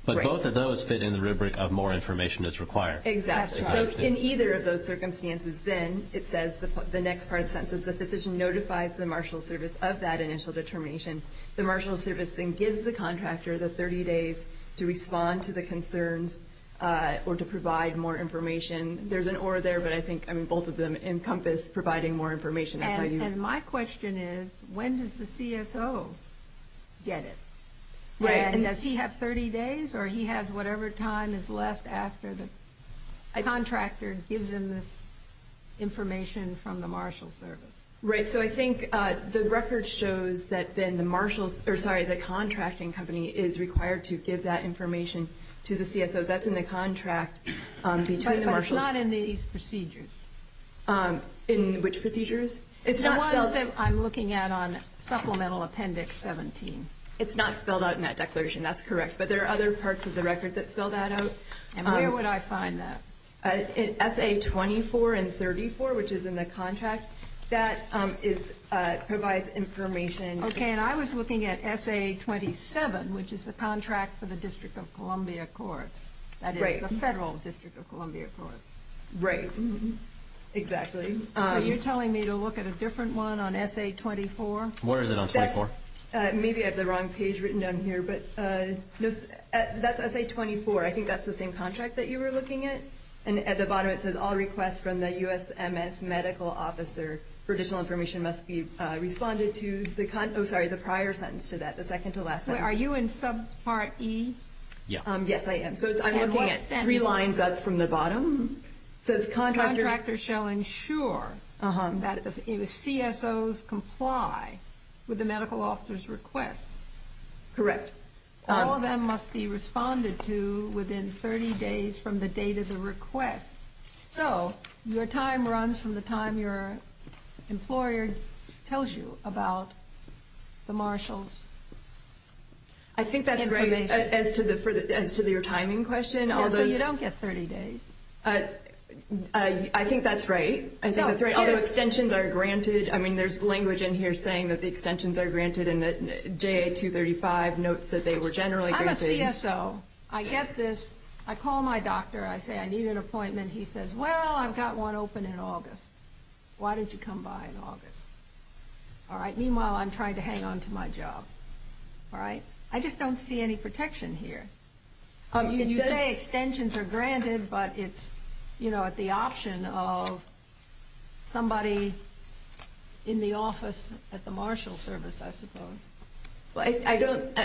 But both of those fit in the rubric of more information is required. Exactly. That's So right. in either of those circumstances, then it says the next part of the sentence is the physician notifies the Marshals Service of that initial determination. The Marshals Service then gives the contractor the 30 days to respond to the concerns or to provide more information. There's an or there, but I think both of them encompass providing more information. That's how you. And my question is, when does the CSO get it? Right. And does he have 30 days, or he has whatever time is left after the contractor gives him this information from the Marshals Service? Right. So I think the record shows that then the contracting company is required to give that information to the CSOs. That's in the contract between the Marshals. But it's not in these procedures. In which procedures? It's The not ones spelled. that I'm looking at on Supplemental Appendix 17. It's not spelled out in that declaration. That's correct. But there are other parts of the record that spell that out. And where would I find that? In SA 24 and 34, which is in the contract, that provides information. Okay, and I was looking at SA 27, which is the contract for the District of Columbia Courts. That is Right. the Federal District of Columbia Courts. Right. Mm-hmm. Exactly. So you're telling me to look at a different one on SA 24? Where is it on 24? Maybe I have the wrong page written down here, but no, that's SA 24. I think that's the same contract that you were looking at. And at the bottom it says, all requests from the USMS medical officer for additional information must be responded to. The prior sentence to that, the second to last sentence. Are you in Subpart E? Yeah. Yes, I am. So I'm And looking what at sentence? 3 lines up from the bottom. It says Contractor shall ensure that the CSOs comply with the medical officer's requests. Correct. All of them must be responded to within 30 days from the date of the request. So your time runs from the time your employer tells you about the marshal's I think that's right. information. As to your timing question, Yeah, so you don't get 30 days. I think that's right. Although extensions are granted, there's language in here saying that the extensions are granted, and that JA 235 notes that they were generally granted. I'm a CSO. I get this. I call my doctor. I say I need an appointment. He says, well, I've got one open in August. Why don't you come by in August? All right. Meanwhile, I'm trying to hang on to my job. All right. I just don't see any protection here. You say extensions are granted, but it's, at the option of somebody in the office at the Marshal Service, I suppose. Well, I don't.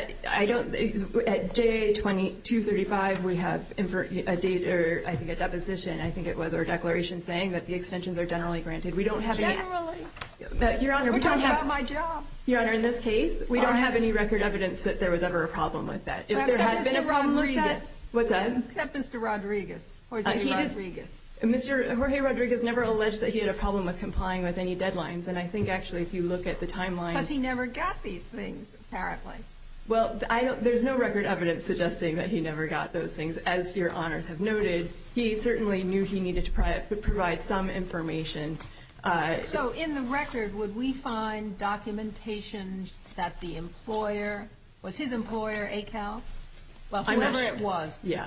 At JA 235, we have a date, or I think a deposition. I think it was, or a declaration saying that the extensions are generally granted. We don't have Generally. Your Honor, We're we don't talking have. about my job. Your Honor, in this case, we don't have any record evidence that there was ever a problem with that. If there had been a problem with that, what's that? Except Mr. Rodriguez, Jorge Rodriguez. Mr. Jorge Rodriguez never alleged that he had a problem with complying with any deadlines, and I think actually if you look at the timeline. Because he never got these things, apparently. Well, there's no record evidence suggesting that he never got those things. As Your Honors have noted, he certainly knew he needed to provide some information. So in the record, would we find documentation that the employer, was his employer ACAL? Well, whoever it was. Yeah.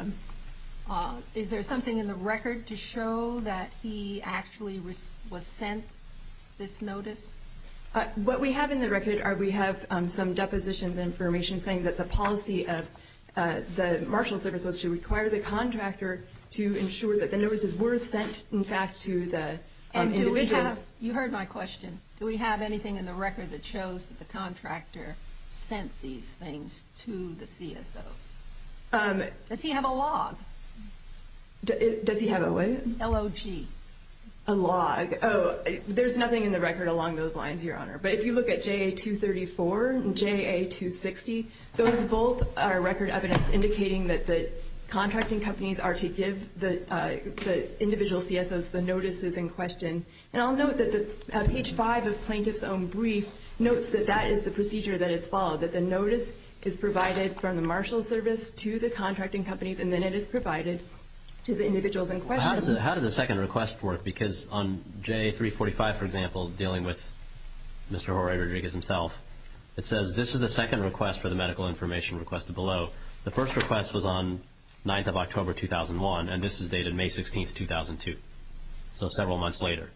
Is there something in the record to show that he actually was sent this notice? What we have in the record we have some depositions information saying that the policy of the Marshal Service was to require the contractor to ensure that the notices were sent, in fact, to the individuals. You heard my question. Do we have anything in the record that shows that the contractor sent these things to the CSOs? Does he have a log? Does he have a what? L-O-G. A log. Oh, there's nothing in the record along those lines, Your Honor. But if you look at JA 234 and JA 260, those both are record evidence indicating that the contracting companies are to give the individual CSOs the notices in question. And I'll note that page 5 of plaintiff's own brief notes that that is the procedure that is followed, that the notice is provided from the Marshal Service to the contracting companies, and then it is provided to the individuals in question. How does a second request work? Because on JA 345, for example, dealing with Mr. Jorge Rodriguez himself, it says this is the second request for the medical information requested below. The first request was on 9th of October 2001, and this is dated May 16th, 2002. So several months later.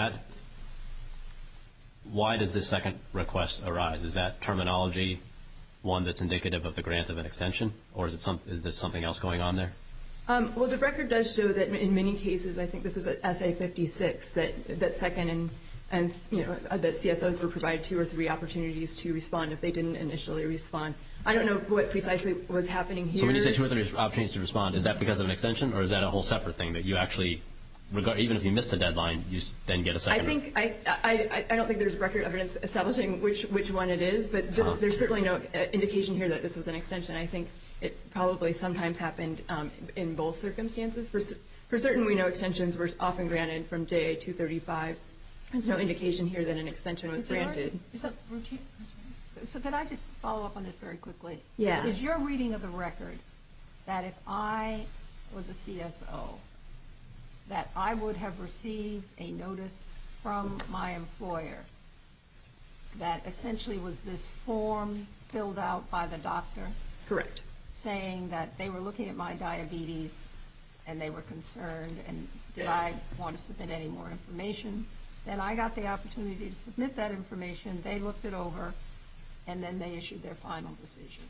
Why does this second request arise? Is that terminology one that's indicative of the grant of an extension, or is there something else going on there? Well, the record does show that in many cases, I think this is at SA 56, that second and that CSOs were provided 2 or 3 opportunities to respond if they didn't initially respond. I don't know what precisely was happening here. So when you say 2 or 3 opportunities to respond, is that because of an extension, or is that a whole separate thing that you actually, even if you missed the deadline, you then get a second? I don't think there's record evidence establishing which one it is, but there's certainly no indication here that this was an extension. I think it probably sometimes happened in both circumstances. For certain, we know extensions were often granted from JA 235. There's no indication here that an extension was granted. Is it routine? So could I just follow up on this very quickly? Yeah. Is your reading of the record that if I was a CSO, that I would have received a notice from my employer that essentially was this form filled out by the doctor? Correct. Saying that they were looking at my diabetes and they were concerned, and did I want to submit any more information? Then I got the opportunity to submit that information. They looked it over, and then they issued their final decision.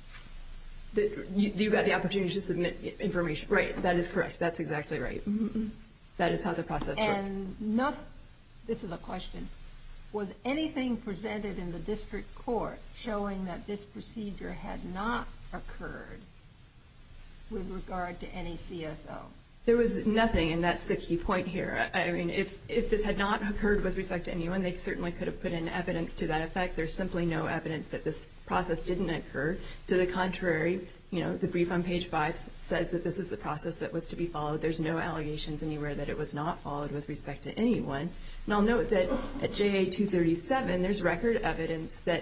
You got the opportunity to submit information. Right. That is correct. That's exactly right. Mm-hmm. That is how the process works. And this is a question. Was anything presented in the district court showing that this procedure had not occurred with regard to any CSO? There was nothing, and that's the key point here. I mean, if this had not occurred with respect to anyone, they certainly could have put in evidence to that effect. There's simply no evidence that this process didn't occur. To the contrary, the brief on page 5 says that this is the process that was to be followed. There's no allegations anywhere that it was not followed with respect to anyone. And I'll note that at JA 237, there's record evidence that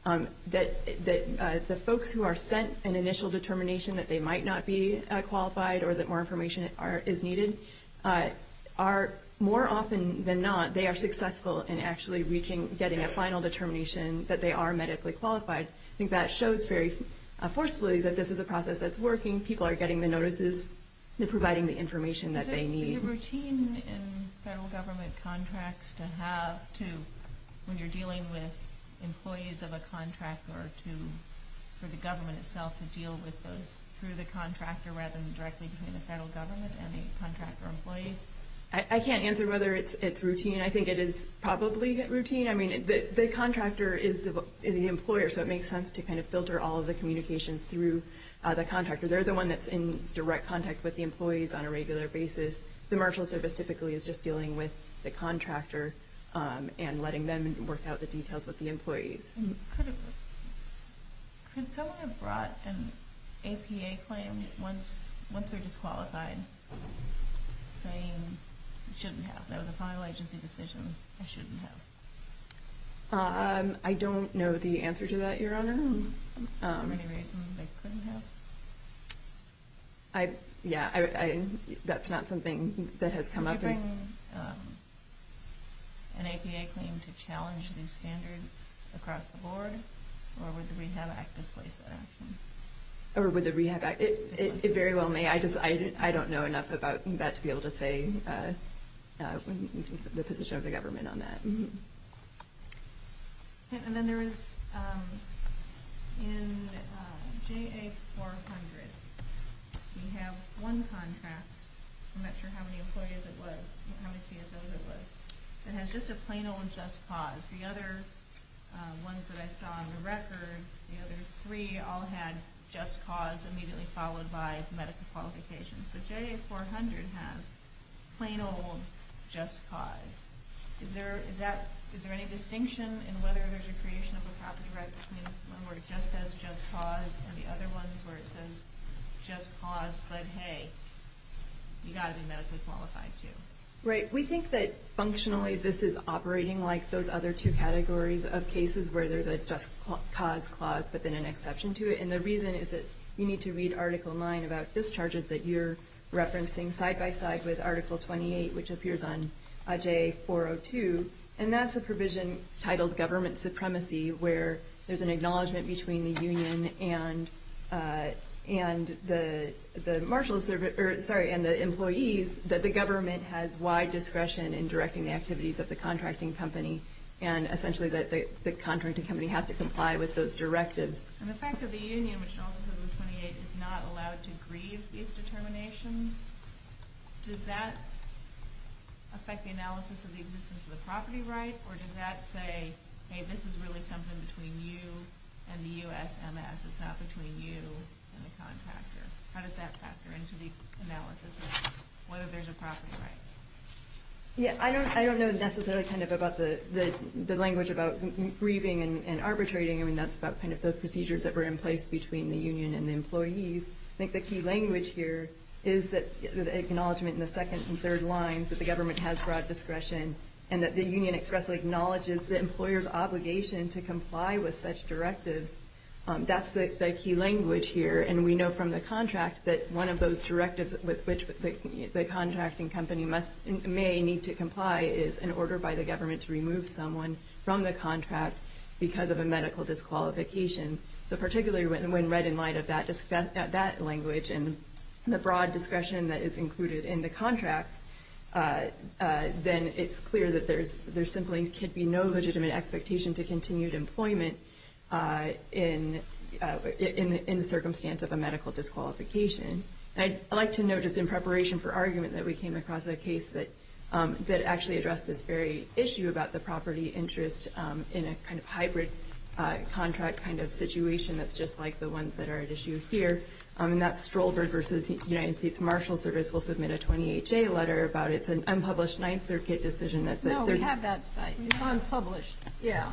the folks who are sent an initial determination that they might not be qualified or that more information is needed are more often than not, they are successful in actually getting a final determination that they are medically qualified. I think that shows very forcefully that this is a process that's working. People are getting the notices. They're providing the information that they need. Is it routine in federal government contracts to when you're dealing with employees of a contractor for the government itself to deal with those through the contractor rather than directly between the federal government and the contractor employee? I can't answer whether it's routine. I think it is probably routine. I mean, the contractor is the employer, so it makes sense to kind of filter all of the communications through the contractor. They're the one that's in direct contact with the employees on a regular basis. The Marshal Service typically is just dealing with the contractor and letting them work out the details with the employees. Could someone have brought an APA claim once they're disqualified, saying you shouldn't have? That was a final agency decision. I shouldn't have. I don't know the answer to that, Your Honor. Is there any reason they couldn't have? That's not something that has come up. Would you bring an APA claim to challenge these standards across the board, or would the Rehab Act displace that action? Or would the Rehab Act? It very well may. I don't know enough about that to be able to say the position of the government on that. Mm-hmm. And then there is in JA 400, we have one contract. I'm not sure how many employees it was, how many CSOs it was. It has just a plain old just cause. The other ones that I saw on the record, the other 3 all had just cause immediately followed by medical qualifications. But JA 400 has plain old just cause. Is there any distinction in whether there's a creation of a property right between one where it just says just cause and the other ones where it says just cause, but hey, you got to be medically qualified too? Right. We think that functionally this is operating like those other 2 categories of cases where there's a just cause clause but then an exception to it. And the reason is that you need to read Article 9 about discharges that you're referencing side by side with Article 28, which appears on JA 402. And that's a provision titled Government Supremacy, where there's an acknowledgement between the union and and the Marshals Service, and the employees, that the government has wide discretion in directing the activities of the contracting company, and essentially that the contracting company has to comply with those directives. And the fact that the union, which also says in 28, is not allowed to grieve these determinations, does that affect the analysis of the existence of the property right, or does that say, hey, this is really something between you and the USMS, it's not between you and the contractor? How does that factor into the analysis of whether there's a property right? Yeah, I don't know necessarily kind of about the language about grieving and arbitrating. I mean, that's about kind of the procedures that were in place between the union and the employees. I think the key language here is that the acknowledgement in the second and third lines that the government has broad discretion and that the union expressly acknowledges the employer's obligation to comply with such directives. That's the key language here, and we know from the contract that one of those directives with which the contracting company may need to comply is an order by the government to remove someone from the contract because of a medical disqualification. So particularly when read in light of that language and the broad discretion that is included in the contracts, then it's clear that there simply could be no legitimate expectation to continued employment in the circumstance of a medical disqualification. And I'd like to note, just in preparation for argument, that we came across a case that actually addressed this very issue about the property interest in a kind of hybrid contract kind of situation that's just like the ones that are at issue here. And that's Stolberg versus United States Marshals Service will submit a 28J letter about it's an unpublished Ninth Circuit decision. We have that site. It's unpublished. Yeah.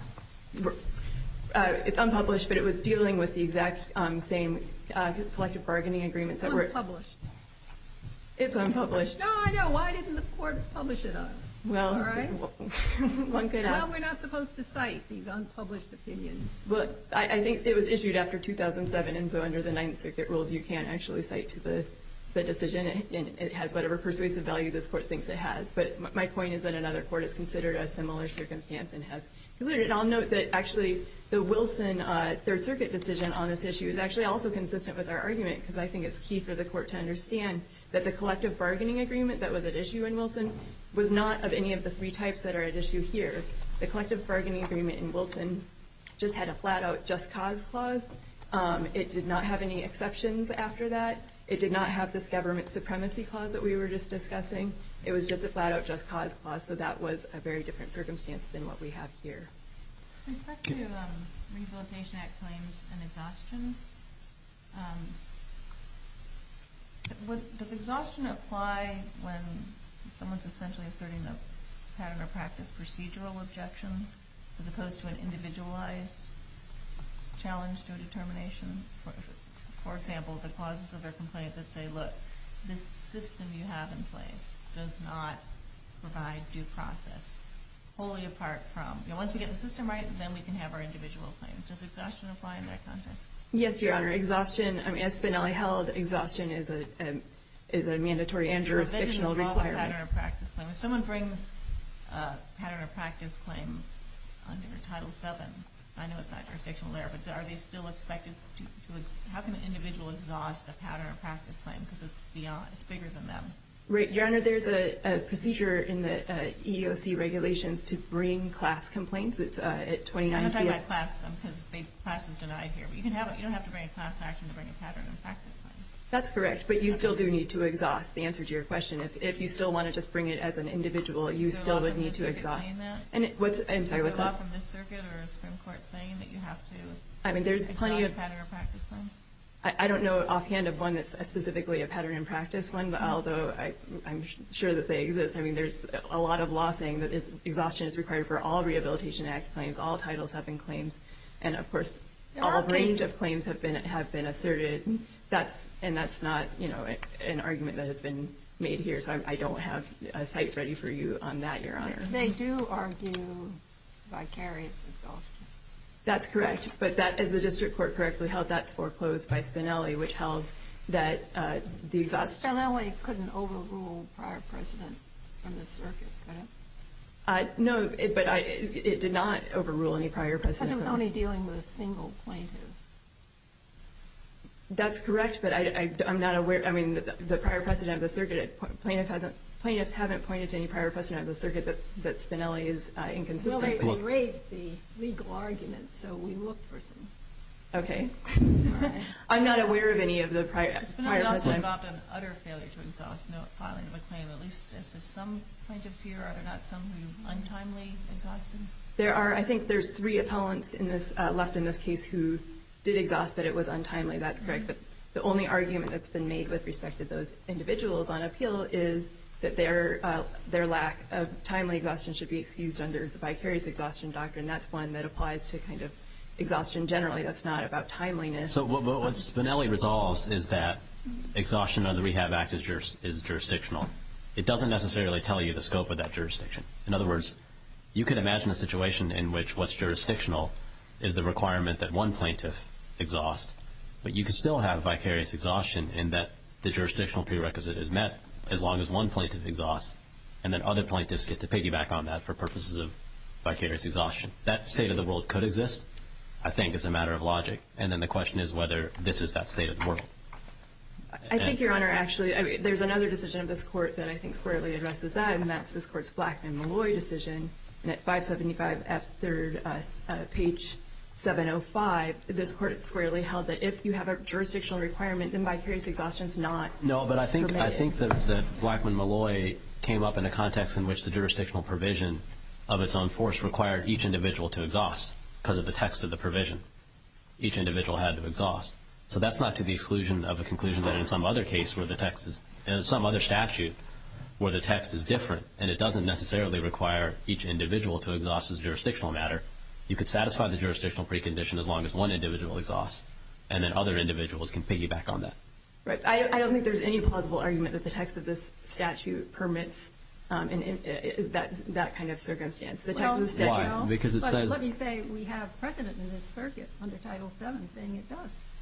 It's unpublished, but it was dealing with the exact same collective bargaining agreements that were unpublished. It's unpublished. No, I know. Why didn't the court publish it on it? Well, all right. One could ask. Well, we're not supposed to cite these unpublished opinions. Well, I think it was issued after 2007, and so under the Ninth Circuit rules, you can't actually cite to the decision, and it has whatever persuasive value this court thinks it has. But my point is that another court has considered a similar circumstance and has concluded. And I'll note that actually the Wilson Third Circuit decision on this issue is actually also consistent with our argument, because I think it's key for the court to understand that the collective bargaining agreement that was at issue in Wilson was not of any of the three types that are at issue here. The collective bargaining agreement in Wilson just had a flat-out just cause clause. It did not have any exceptions after that. It did not have this government supremacy clause that we were just discussing. It was just a flat-out just cause clause, so that was a very different circumstance than what we have here. With respect to Rehabilitation Act claims and exhaustion, does exhaustion apply when someone's essentially asserting a pattern or practice procedural objection as opposed to an individualized challenge to a determination? For example, the clauses of their complaint that say, look, this system you have in place does not provide due process, wholly apart from, once we get the system right, then we can have our individual claims. Does exhaustion apply in that context? Yes, Your Honor. Exhaustion, as Spinelli held, exhaustion is a mandatory and jurisdictional requirement. That doesn't involve a pattern or practice claim. If someone brings a pattern or practice claim under Title VII, I know it's not jurisdictional there, but are they still expected to how can an individual exhaust a pattern or practice claim? Because it's bigger than them. Right, Your Honor, there's a procedure in the EEOC regulations to bring class complaints. It's at 29 I'm not talking about class because class was denied here. But you don't have to bring a class action to bring a pattern and practice claim. That's correct, but you still do need to exhaust. The answer to your question, if you still want to just bring it as an individual, you still would need to exhaust. Is there a law from this circuit saying that? I'm sorry, what's that? Is there a law from this circuit or a Supreme Court saying that you have to there's plenty of pattern or practice claims? I don't know offhand of one that's specifically a pattern and practice one, but although I'm sure that they exist. There's a lot of law saying that exhaustion is required for all Rehabilitation Act claims, all Title VII claims, and of course all range of claims have been asserted. That's not an argument that has been made here, so I don't have a cite ready for you on that, Your Honor. They do argue vicarious exhaustion. That's correct, but that, as the district court correctly held, that's foreclosed by Spinelli, which held that the exhaustion. Spinelli couldn't overrule prior precedent from this circuit, could it? No, but it did not overrule any prior precedent. Because it was only dealing with a single plaintiff. That's correct, but I'm not aware. I mean, the prior precedent of the circuit, plaintiffs haven't pointed to any prior precedent of the circuit that Spinelli is inconsistent. Well, they raised the legal argument, so we looked for some. Okay. All right. I'm not aware of any of the prior Spinelli also precedent. involved an utter failure to exhaust, no filing of a claim, at least as to some plaintiffs here. Are there not some who untimely exhausted? There are. I think there's 3 appellants in this left in this case who did exhaust, but it was untimely. That's correct. But the only argument that's been made with respect to those individuals on appeal is that their lack of timely exhaustion should be excused under the vicarious exhaustion doctrine. That's one that applies to kind of exhaustion generally. That's not about timeliness. So what Spinelli resolves is that exhaustion under the Rehab Act is jurisdictional. It doesn't necessarily tell you the scope of that jurisdiction. In other words, you could imagine a situation in which what's jurisdictional is the requirement that one plaintiff exhaust, but you could still have vicarious exhaustion in that the jurisdictional prerequisite is met as long as one plaintiff exhausts, and then other plaintiffs get to piggyback on that for purposes of vicarious exhaustion. That state of the world could exist. I think it's a matter of logic, and then the question is whether this is that state of the world. I think, Your Honor, actually, there's another decision of this court that I think squarely addresses that, and that's this court's Blackman-Malloy decision. And at 575 F. 3rd, page 705, this court squarely held that if you have a jurisdictional requirement, then vicarious exhaustion is not No, but I think permitted. that Blackman-Malloy came up in a context in which the jurisdictional provision of its own force required each individual to exhaust because of the text of the provision. Each individual had to exhaust. So that's not to the exclusion of a conclusion that in some other case where the text is, in some other statute where the text is different and it doesn't necessarily require each individual to exhaust as a jurisdictional matter, you could satisfy the jurisdictional precondition as long as one individual exhausts, and then other individuals can piggyback on that. Right. I don't think there's any plausible argument that the text of this statute permits that kind of circumstance. The text of the statute. Why? Because it says. Let me say we have precedent in this circuit under Title VII saying it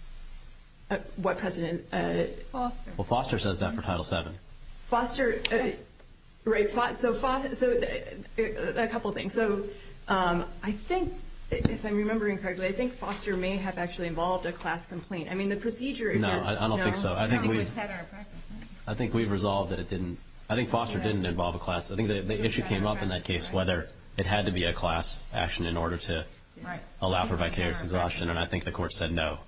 does. What precedent? Foster. Well, Foster says that for Title VII. Foster. Yes. Right. So a couple of things. So I think, if I'm remembering correctly, I think Foster may have actually involved a class complaint. I mean, the procedure. No, I don't think so. I think it was pattern of practice. I think we've resolved that it didn't. I think Foster didn't involve a class. I think the issue came up in that case whether it had to be a class action in order to allow for vicarious exhaustion, and I think the court said no.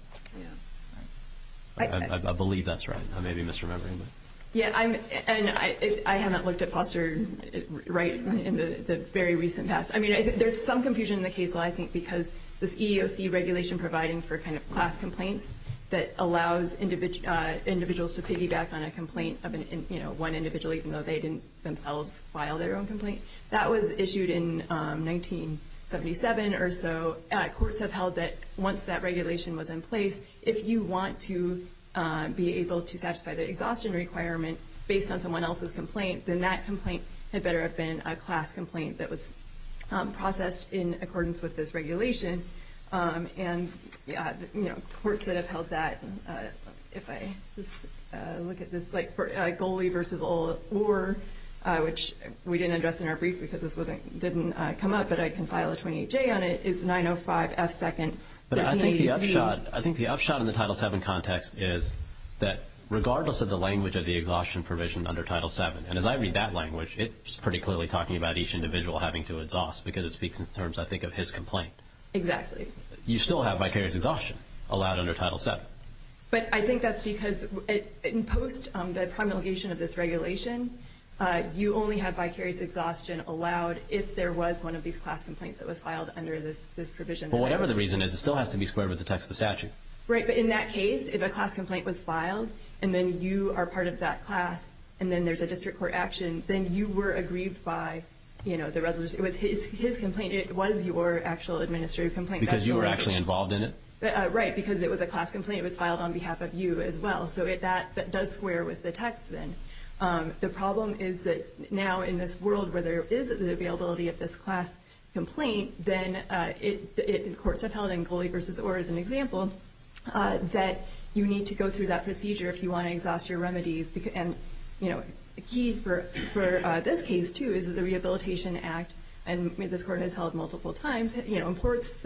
Yeah. I believe that's right. I may be misremembering, but. Yeah, I haven't looked at Foster right in the very recent past. I mean, there's some confusion in the case law, I think, because this EEOC regulation providing for kind of class complaints that allows individuals to piggyback on a complaint of one individual, even though they didn't themselves file their own complaint. That was issued in 1977 or so. Courts have held that once that regulation was in place, if you want to be able to satisfy the exhaustion requirement based on someone else's complaint, then that complaint had better have been a class complaint that was processed in accordance with this regulation. Courts that have held that, if I just look at this, like for Goley versus Orr, which we didn't address in our brief because this didn't come up, but I can file a 28J on it, is 905 F. 2nd. But I think the upshot in the Title VII context is that regardless of the language of the exhaustion provision under Title VII, and as I read that language, it's pretty clearly talking about each individual having to exhaust because it speaks in terms, I think, of his complaint. Exactly. You still have vicarious exhaustion allowed under Title VII. But I think that's because in post the promulgation of this regulation, you only have vicarious exhaustion allowed if there was one of these class complaints that was filed under this provision. But whatever the reason is, it still has to be squared with the text of the statute. Right, but in that case, if a class complaint was filed and then you are part of that class and then there's a district court action, then you were aggrieved by, the resolution. It was his complaint. It was your actual administrative complaint. Because you were actually involved in it? Right, because it was a class complaint. It was filed on behalf of you as well. So that does square with the text then. The problem is that now in this world where there is the availability of this class complaint, then courts have held in Goley versus Orr as an example that you need to go through that procedure if you want to exhaust your remedies. And the key for this case too is that the Rehabilitation Act, and this court has held multiple times, imports the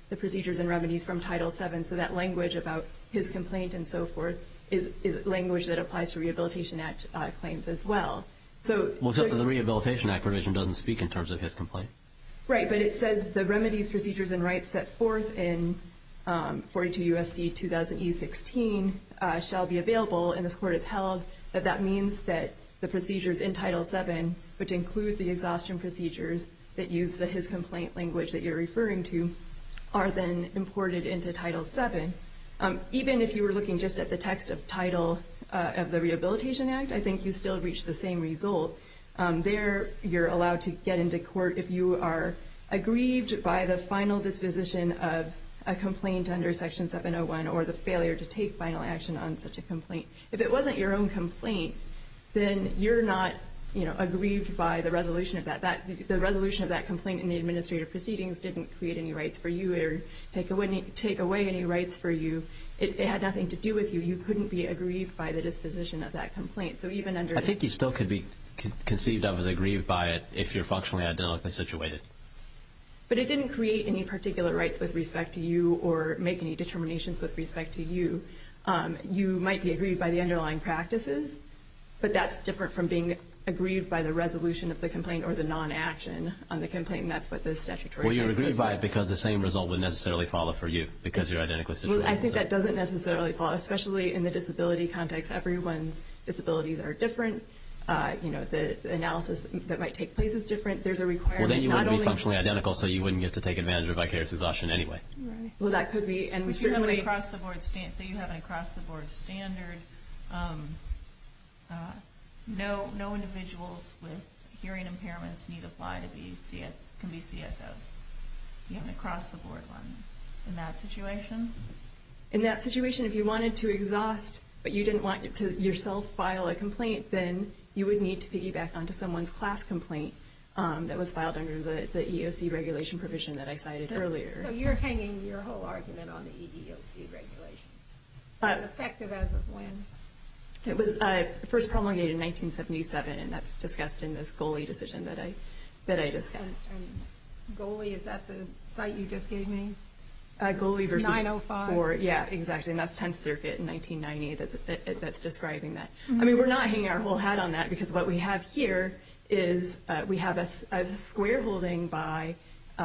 the procedures and remedies from Title VII. So that language about his complaint and so forth is language that applies to Rehabilitation Act claims as well. Except that the Rehabilitation Act provision doesn't speak in terms of his complaint. Right, but it says the remedies, procedures, and rights set forth in 42 U.S.C. 2000E16 shall be available, and this Court has held that that means that the procedures in Title VII, which include the exhaustion procedures that use the his complaint language that you're referring to, are then imported into Title VII. Even if you were looking just at the text of Title of the Rehabilitation Act, I think you still reach the same result. There, you're allowed to get into court if you are aggrieved by the final disposition of a complaint under Section 701 or the failure to take final action on such a complaint. If it wasn't your own complaint, then you're not, aggrieved by the resolution of that. The resolution of that complaint in the administrative proceedings didn't create any rights for you or take away any rights for you. It had nothing to do with you. You couldn't be aggrieved by the disposition of that complaint. So even under... I think you still could be conceived of as aggrieved by it if you're functionally identically situated. But it didn't create any particular rights with respect to you or make any determinations with respect to you. You might be aggrieved by the underlying practices, but that's different from being aggrieved by the resolution of the complaint or the non-action on the complaint, and that's what the statutory... Well, you're aggrieved by it because the same result would necessarily follow for you because you're identically situated. Well, I think that doesn't necessarily follow, especially in the disability context. Everyone's disabilities are different. The analysis that might take place is different. There's a requirement... Well, then you wouldn't be functionally identical, so you wouldn't get to take advantage of vicarious exhaustion anyway. Right. Well, that could be, and we certainly... certainly... So you have an across-the-board standard. No individuals with hearing impairments need apply to can be CSOs. You have an across-the-board one. In that situation? In that situation, if you wanted to exhaust, but you didn't want to yourself file a complaint, then you would need to piggyback onto someone's class complaint that was filed under the EEOC regulation provision that I cited earlier. So you're hanging your whole argument on the EEOC regulation. It's effective as of when? It was first promulgated in 1977, and that's discussed in this Goley decision that I discussed. And Goley, is that the site you just gave me? Goley versus 905. Yeah, exactly, and that's 10th Circuit in 1990 that's describing that. Mm-hmm. I mean, we're not hanging our whole hat on that because what we have here is we have a square holding by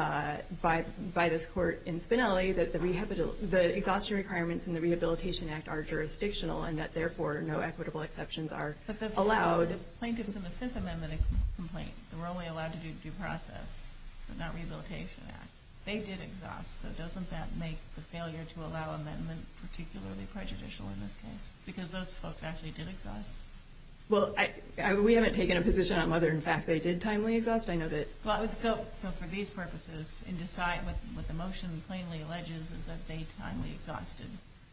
this court in Spinelli that the exhaustion requirements in the Rehabilitation Act are jurisdictional and that therefore no equitable exceptions are allowed. The plaintiffs in the Fifth Amendment complaint, they were only allowed to do due process, but not Rehabilitation Act. They did exhaust, so doesn't that make the failure to allow amendment particularly prejudicial in this case? Because those folks actually did exhaust? Well, we haven't taken a position on whether, in fact, they did timely exhaust. I know that... Well, so for these purposes, in decide what the motion plainly alleges is that they timely exhausted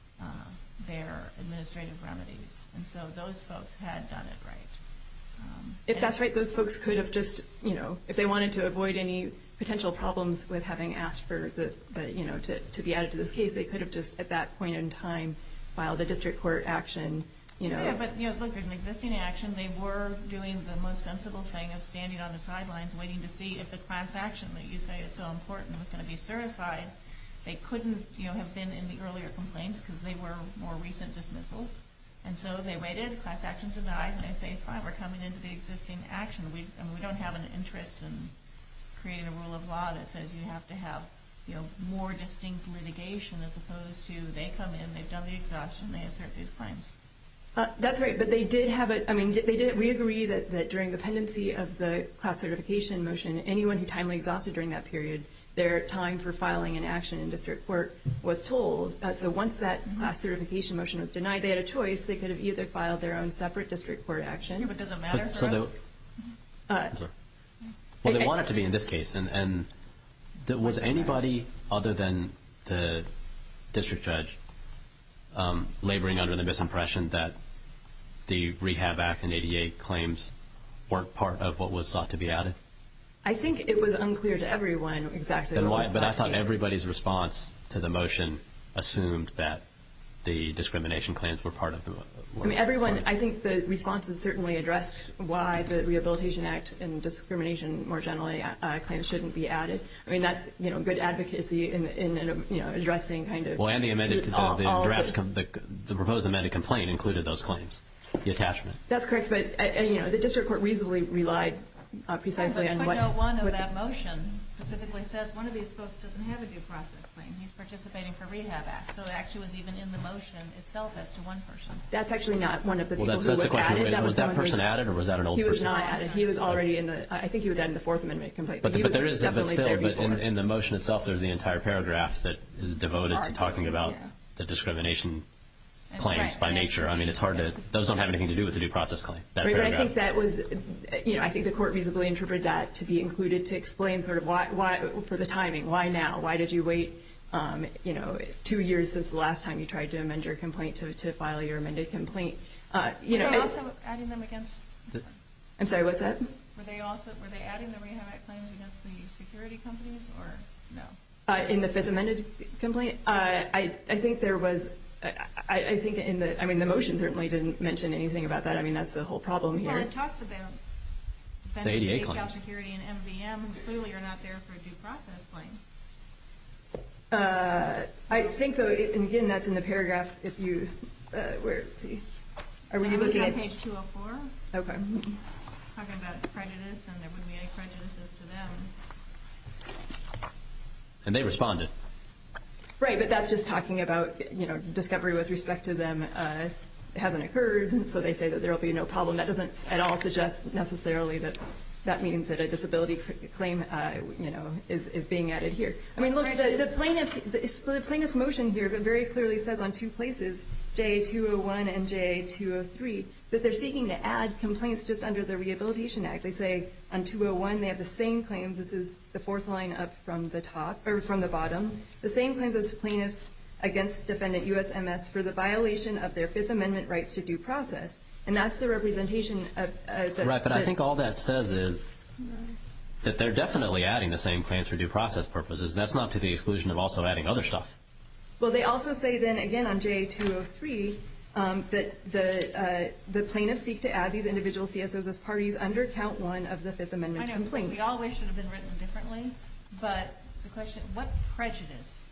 their administrative remedies, and so those folks had done it right. If that's right, those folks could have just, if they wanted to avoid any potential problems with having asked for to be added to this case, they could have just at that point in time filed a district court action. Yeah, but look, there's an existing action. They were doing the most sensible thing of standing on the sidelines, waiting to see if the class action that you say is so important was going to be certified. They couldn't, have been in the earlier complaints because they were more recent dismissals, and so they waited. Class action's denied, and they say, fine, we're coming into the existing action. We don't have an interest in creating a rule of law that says you have to have more distinct litigation as opposed to they come in, they've done the exhaustion, they assert these claims. That's right, but they did have it. I mean, we agree that during the pendency of the class certification motion, anyone who timely exhausted during that period, their time for filing an action in district court was told. So once that class certification motion was denied, they had a choice. They could have either filed their own separate district court action. Yeah, but does it matter for us? Well, they want it to be in this case, and was anybody other than the district judge laboring under the misimpression that the Rehab Act and ADA claims weren't part of what was sought to be added? I think it was unclear to everyone exactly what was sought to be added. But I thought everybody's response to the motion assumed that the discrimination claims were part of the. I think the responses certainly addressed why the Rehabilitation Act and discrimination more generally claims shouldn't be added. I mean, that's, good advocacy in addressing kind of. Well, and the amended, the proposed amended complaint included those claims, the attachment. That's correct, but, the district court reasonably relied precisely on what. Footnote 1 of that motion specifically says one of these folks doesn't have a due process claim. He's participating for Rehab Act. So it actually was even in the motion itself as to one person. That's actually not one of the people who that's was the question. added. Was that person added, or was that an old person? He was not added. He was already in the. I think he was added in the Fourth Amendment complaint. But in the motion itself, there's the entire paragraph that is devoted to talking about the discrimination claims by nature. I mean, it's hard to. Those don't have anything to do with the due process claim. That right, paragraph. but I think that was. I think the court reasonably interpreted that to be included to explain sort of why for the timing. Why now? Why did you wait? 2 years since the last time you tried to amend your complaint to file your amended complaint. Was they also adding them against? I'm sorry, what's that? Were they adding the Rehab Act claims against the security companies, or no? In the Fifth Amended complaint, I think there was. I think the motion certainly didn't mention anything about that. I mean, that's the whole problem here. Well, it talks about defendants, ADA Security, and MVM who clearly are not there for a due process claim. I think, though, and again, that's in the paragraph. If you, where is he? Are we looking at page 204? Okay. Talking about prejudice, and there wouldn't be any prejudices to them. And they responded. Right, but that's just talking about, discovery with respect to them hasn't occurred, so they say that there will be no problem. That doesn't at all suggest necessarily that means that a disability claim, is being added here. I mean, look, the plaintiff's motion here very clearly says on two places, JA-201 and JA-203, that they're seeking to add complaints just under the Rehabilitation Act. They say on 201 they have the same claims. This is the fourth line up from the top, or from the bottom. The same claims as plaintiffs against defendant USMS for the violation of their Fifth Amendment rights to due process. And that's the representation of right, but I think all that says is that they're definitely adding the same claims for due process purposes. That's not to the exclusion of also adding other stuff. Well, they also say then, again, on JA-203, that the plaintiffs seek to add these individual CSOs as parties under count 1 of the Fifth Amendment complaint. We all wish it had been written differently, but the question, what prejudice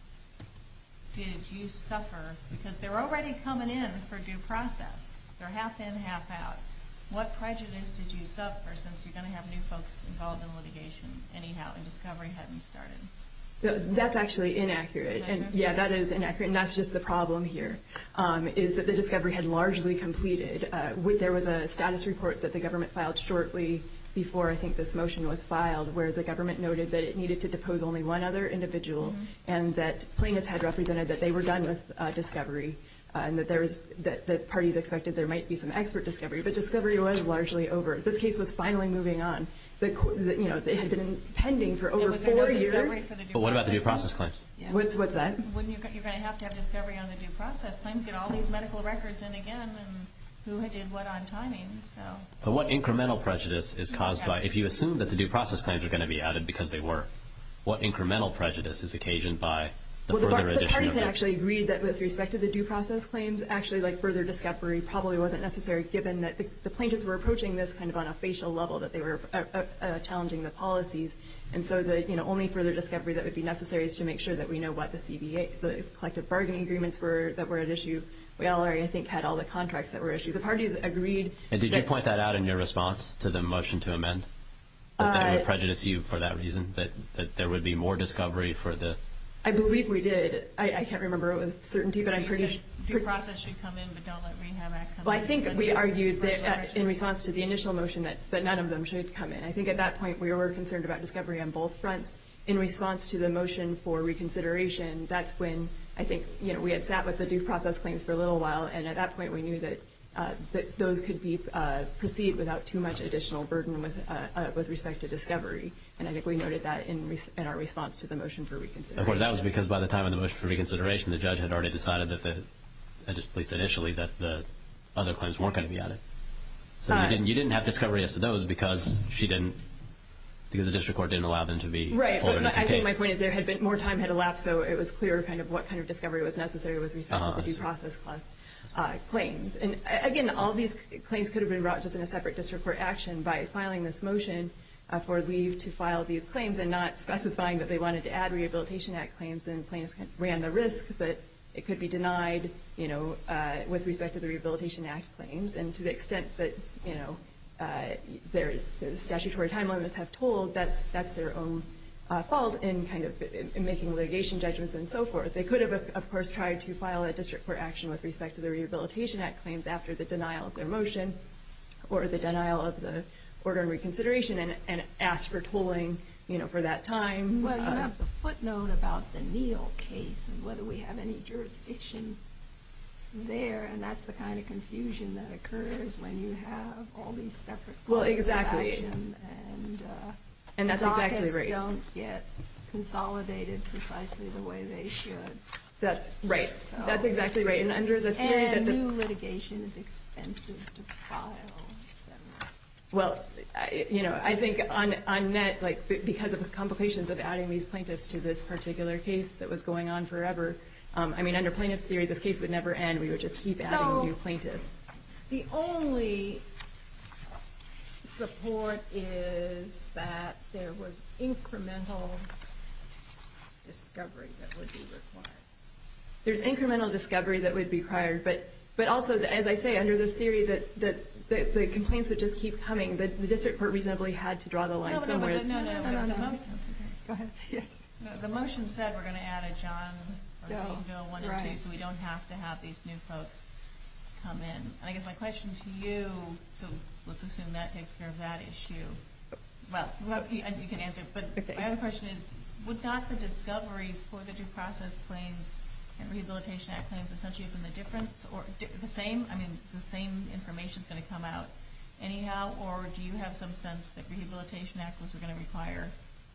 did you suffer? Because they're already coming in for due process. They're half in, half out. What prejudice did you suffer since you're going to have new folks involved in litigation anyhow and discovery hadn't started? That's actually inaccurate. Yeah, that is inaccurate, and that's just the problem here, is that the discovery had largely completed. There was a status report that the government filed shortly before I think this motion was filed where the government noted that it needed to depose only one other individual and that plaintiffs had represented that they were done with discovery and that parties expected there might be some expert discovery, but discovery was largely over. This case was finally moving on. They had been pending for over 4 years. But what about the due process claims? Yeah. What's that? When you're going to have discovery on the due process claim, get all these medical records in again, and who did what on timing. So what incremental prejudice is caused by, if you assume that the due process claims are going to be added because they were, what incremental prejudice is occasioned by the further addition? The parties had actually agreed that with respect to the due process claims, actually further discovery probably wasn't necessary given that the plaintiffs were approaching this kind of on a facial level, that they were challenging the policies. And so the only further discovery that would be necessary is to make sure that we know what the CBA, the collective bargaining agreements that were at issue. We all already, I think, had all the contracts that were issued. The parties agreed. And did you point that out in your response to the motion to amend? That would prejudice you for that reason? That there would be more discovery for the... I believe we did. I can't remember with certainty, but I'm pretty sure. Due process should come in, but don't let Rehab Act come in. Well, I think we argued that in response to the initial motion that none of them should come in. I think at that point we were concerned about discovery on both fronts. In response to the motion for reconsideration, that's when I think we had sat with the due process claims for a little while, and at that point we knew that those could be proceed without too much additional burden with respect to discovery. And I think we noted that in our response to the motion for reconsideration. Of course, that was because by the time of the motion for reconsideration, the judge had already decided that at least initially, that the other claims weren't going to be added. So you didn't have discovery as to those because she didn't because the district court didn't allow them to be right, folded but into I think my case. point is there had been more time had elapsed, so it was clear kind of what kind of discovery was necessary with respect to the due process clause claims. And again, all these claims could have been brought just in a separate district court action by filing this motion for leave to file these claims and not specifying that they wanted to add Rehabilitation Act claims. Then plaintiffs ran the risk that it could be denied, with respect to the Rehabilitation Act claims. And to the extent that, the statutory time limits have told, that's their own fault in kind of in making litigation judgments and so forth. They could have, of course, tried to file a district court action with respect to the Rehabilitation Act claims after the denial of their motion or the denial of the order and reconsideration and asked for tolling, for that time. Well, you have the footnote about the Neal case and whether we have any jurisdiction there, and that's the kind of confusion that occurs when you have all these separate causes of action and that's exactly right. dockets don't get consolidated precisely the way they should. That's right. So, that's exactly right. And under the theory that the new litigation is expensive to file, etc. Well, I think on net, because of the complications of adding these plaintiffs to this particular case that was going on forever, under plaintiff's theory, this case would never end. We would just keep adding new plaintiffs. The only support is that there was incremental discovery that would be required. There's incremental discovery that would be required, but also, as I say, under this theory that the complaints would just keep coming, the district court reasonably had to draw the line somewhere. No. Go ahead. Yes. The motion said we're going to add a John or Jane Doe 1 and 2, right. so we don't have to have these new folks come in. And I guess my question to you, so let's assume that takes care of that issue. Well, you can answer, but Okay. My other question is, would not the discovery for the due process claims and Rehabilitation Act claims essentially have been the difference or the same? The same information is going to come out anyhow, or do you have some sense that Rehabilitation Act was going to require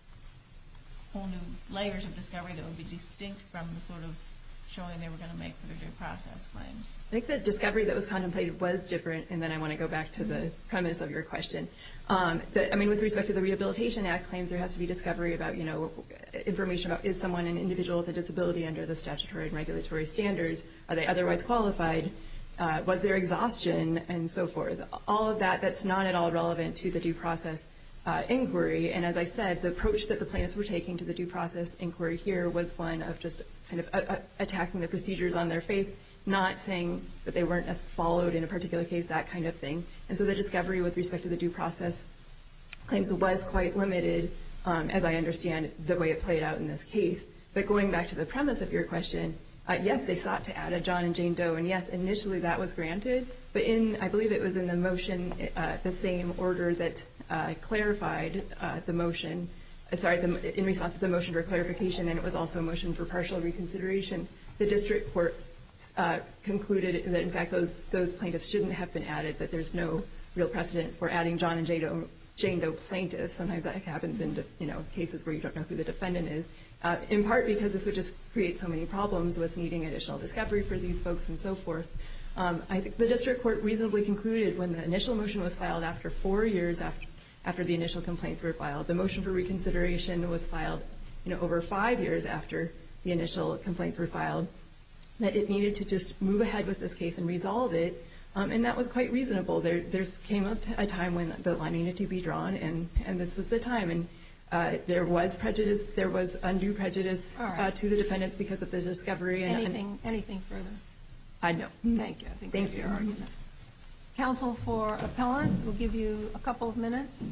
whole new layers of discovery that would be distinct from the sort of showing they were going to make for their due process claims? I think the discovery that was contemplated was different, and then I want to go back to the premise of your question. With respect to the Rehabilitation Act claims, there has to be discovery about, information about is someone an individual with a disability under the statutory and regulatory standards? Are they otherwise qualified? Was there exhaustion and so forth? All of that's not at all relevant to the due process inquiry. And as I said, the approach that the plaintiffs were taking to the due process inquiry here was one of just kind of attacking the procedures on their face, not saying that they weren't as followed in a particular case, that kind of thing. And so the discovery with respect to the due process claims was quite limited, as I understand the way it played out in this case. But going back to the premise of your question, yes, they sought to add a John and Jane Doe, and yes, initially that was granted. But I believe it was in the motion, the same order that clarified the motion, in response to the motion for clarification, and it was also a motion for partial reconsideration. The district court concluded that, in fact, those plaintiffs shouldn't have been added, that there's no real precedent for adding John and Jane Doe plaintiffs. Sometimes that happens in cases where you don't know who the defendant is, in part because this would just create so many problems with needing additional discovery for these folks and so forth. I think the district court reasonably concluded when the initial motion was filed after 4 years after the initial complaints were filed. The motion for reconsideration was filed over 5 years after the initial complaints were filed, that it needed to just move ahead with this case and resolve it. And that was quite reasonable. There came a time when the line needed to be drawn, and this was the time. And there was prejudice. There was undue prejudice to the defendants because of the discovery. Anything further? No. Thank you. I think that's your argument. Counsel for appellant, we'll give you a couple of minutes.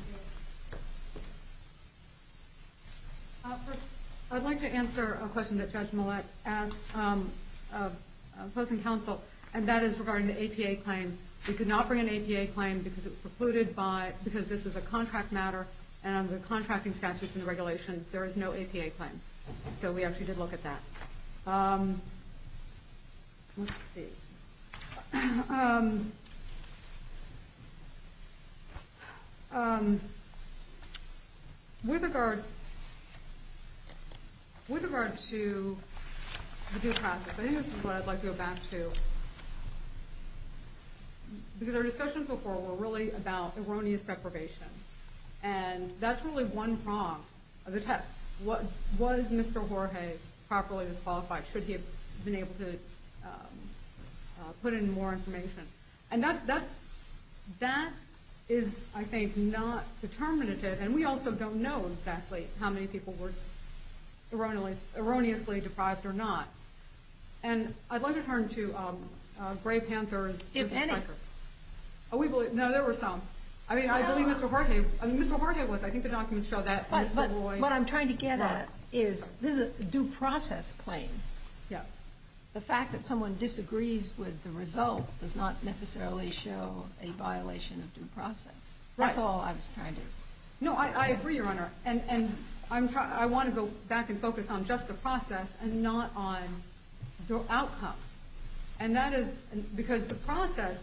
First, I'd like to answer a question that Judge Millett asked opposing counsel, and that is regarding the APA claims. We could not bring an APA claim because it was precluded because this is a contract matter, and under the contracting statutes and the regulations, there is no APA claim. So we actually did look at that. Let's see. With regard to the due process, I think this is what I'd like to go back to, because our discussions before were really about erroneous deprivation. And that's really one prong of the test. What was Mr. Jorge properly disqualified? Should he have been able to put in more information? And that is, I think, not determinative. And we also don't know exactly how many people were erroneously deprived or not. And I'd like to turn to Gray Panthers. If any. Oh, no, there were some. I mean, I believe Mr. Jorge was. I think the documents show that. But Mr. Roy. what I'm trying to get at is this is a due process claim. Yes. The fact that someone disagrees with the result does not necessarily show a violation of due process. That's all I was trying to. No, I agree, Your Honor. And I want to go back and focus on just the process and not on the outcome. And that is because the process,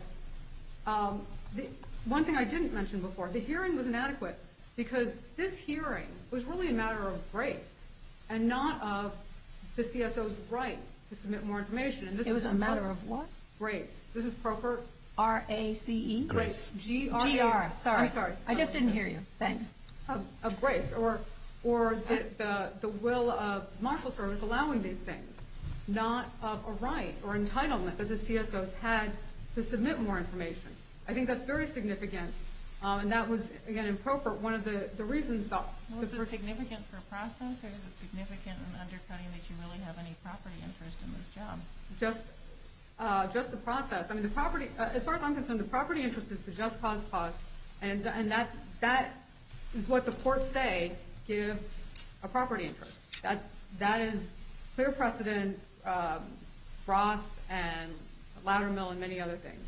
one thing I didn't mention before, the hearing was inadequate because this hearing was really a matter of grace and not of the CSO's right to submit more information. And this it was a matter of what? Grace. This is proper. R-A-C-E? Grace. G-R-A. G-R. Sorry. I'm sorry. I just didn't hear you. Thanks. Of grace or the will of Marshal Service allowing these things, not of a right or entitlement that the CSOs had to submit more information. I think that's very significant. And that was, again, improper. One of the reasons that... Well, is it significant for process, or is it significant in undercutting that you really have any property interest in this job? Just the process. I mean, the property, as far as I'm concerned, the property interest is the just cause clause, and that is what the courts say gives a property interest. That is clear precedent, Roth and Loudermill and many other things.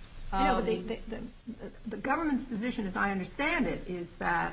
The government's position, as I understand it, is that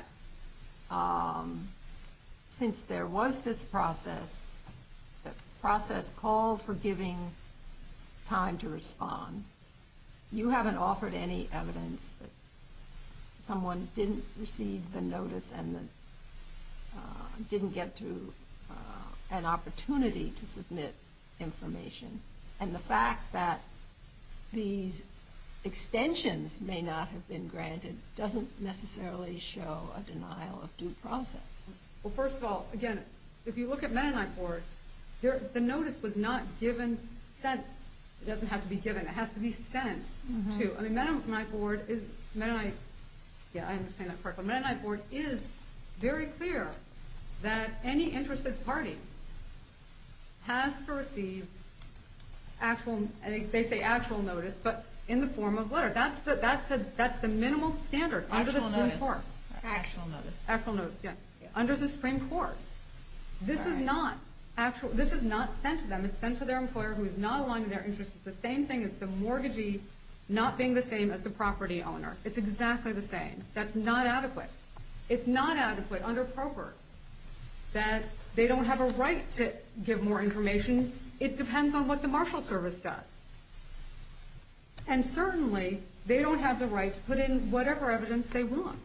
since there was this process, the process called for giving time to respond, you haven't offered any evidence that someone didn't receive the notice and didn't get to an opportunity to submit information. And the fact that these extensions may not have been granted doesn't necessarily show a denial of due process. Well, first of all, again, if you look at Mennonite Board, the notice was not sent. It doesn't have to be given. It has to be sent to. I mean, Mennonite Board is Mennonite. Yeah, I understand that correctly. Mennonite Board is very clear that any interested party has to receive actual. They say actual notice, but in the form of letter. That's the minimal standard under the Supreme Court. Actual notice. Actual notice. Yeah. Under the Supreme Court. This is not actual. This is not sent to them. It's sent to their employer who is not aligned to their interests. It's the same thing as the mortgagee not being the same as the property owner. It's exactly the same. That's not adequate. It's not adequate under Proper that they don't have a right to give more information. It depends on what the Marshal Service does. And certainly, they don't have the right to put in whatever evidence they want.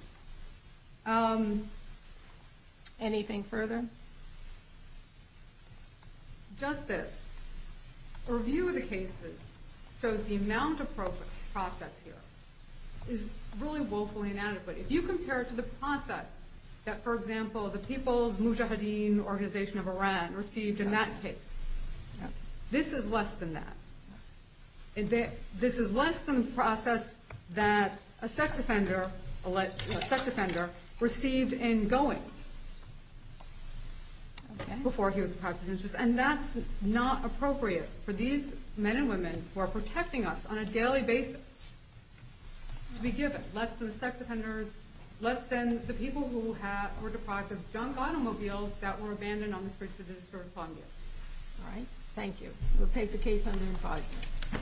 Anything further? Just this. A review of the cases shows the amount of process here is really woefully inadequate. If you compare it to the process that, for example, the People's Mujahideen Organization of Iran received in that case, this is less than that. This is less than the process that a sex offender received in Goings before he was deprived of his interest. And that's not appropriate for these men and women who are protecting us on a daily basis to be given. Less than the sex offenders, less than the people who were deprived of junk automobiles that were abandoned on the streets of the District of Columbia. All right. Thank you. We'll take the case under advisement.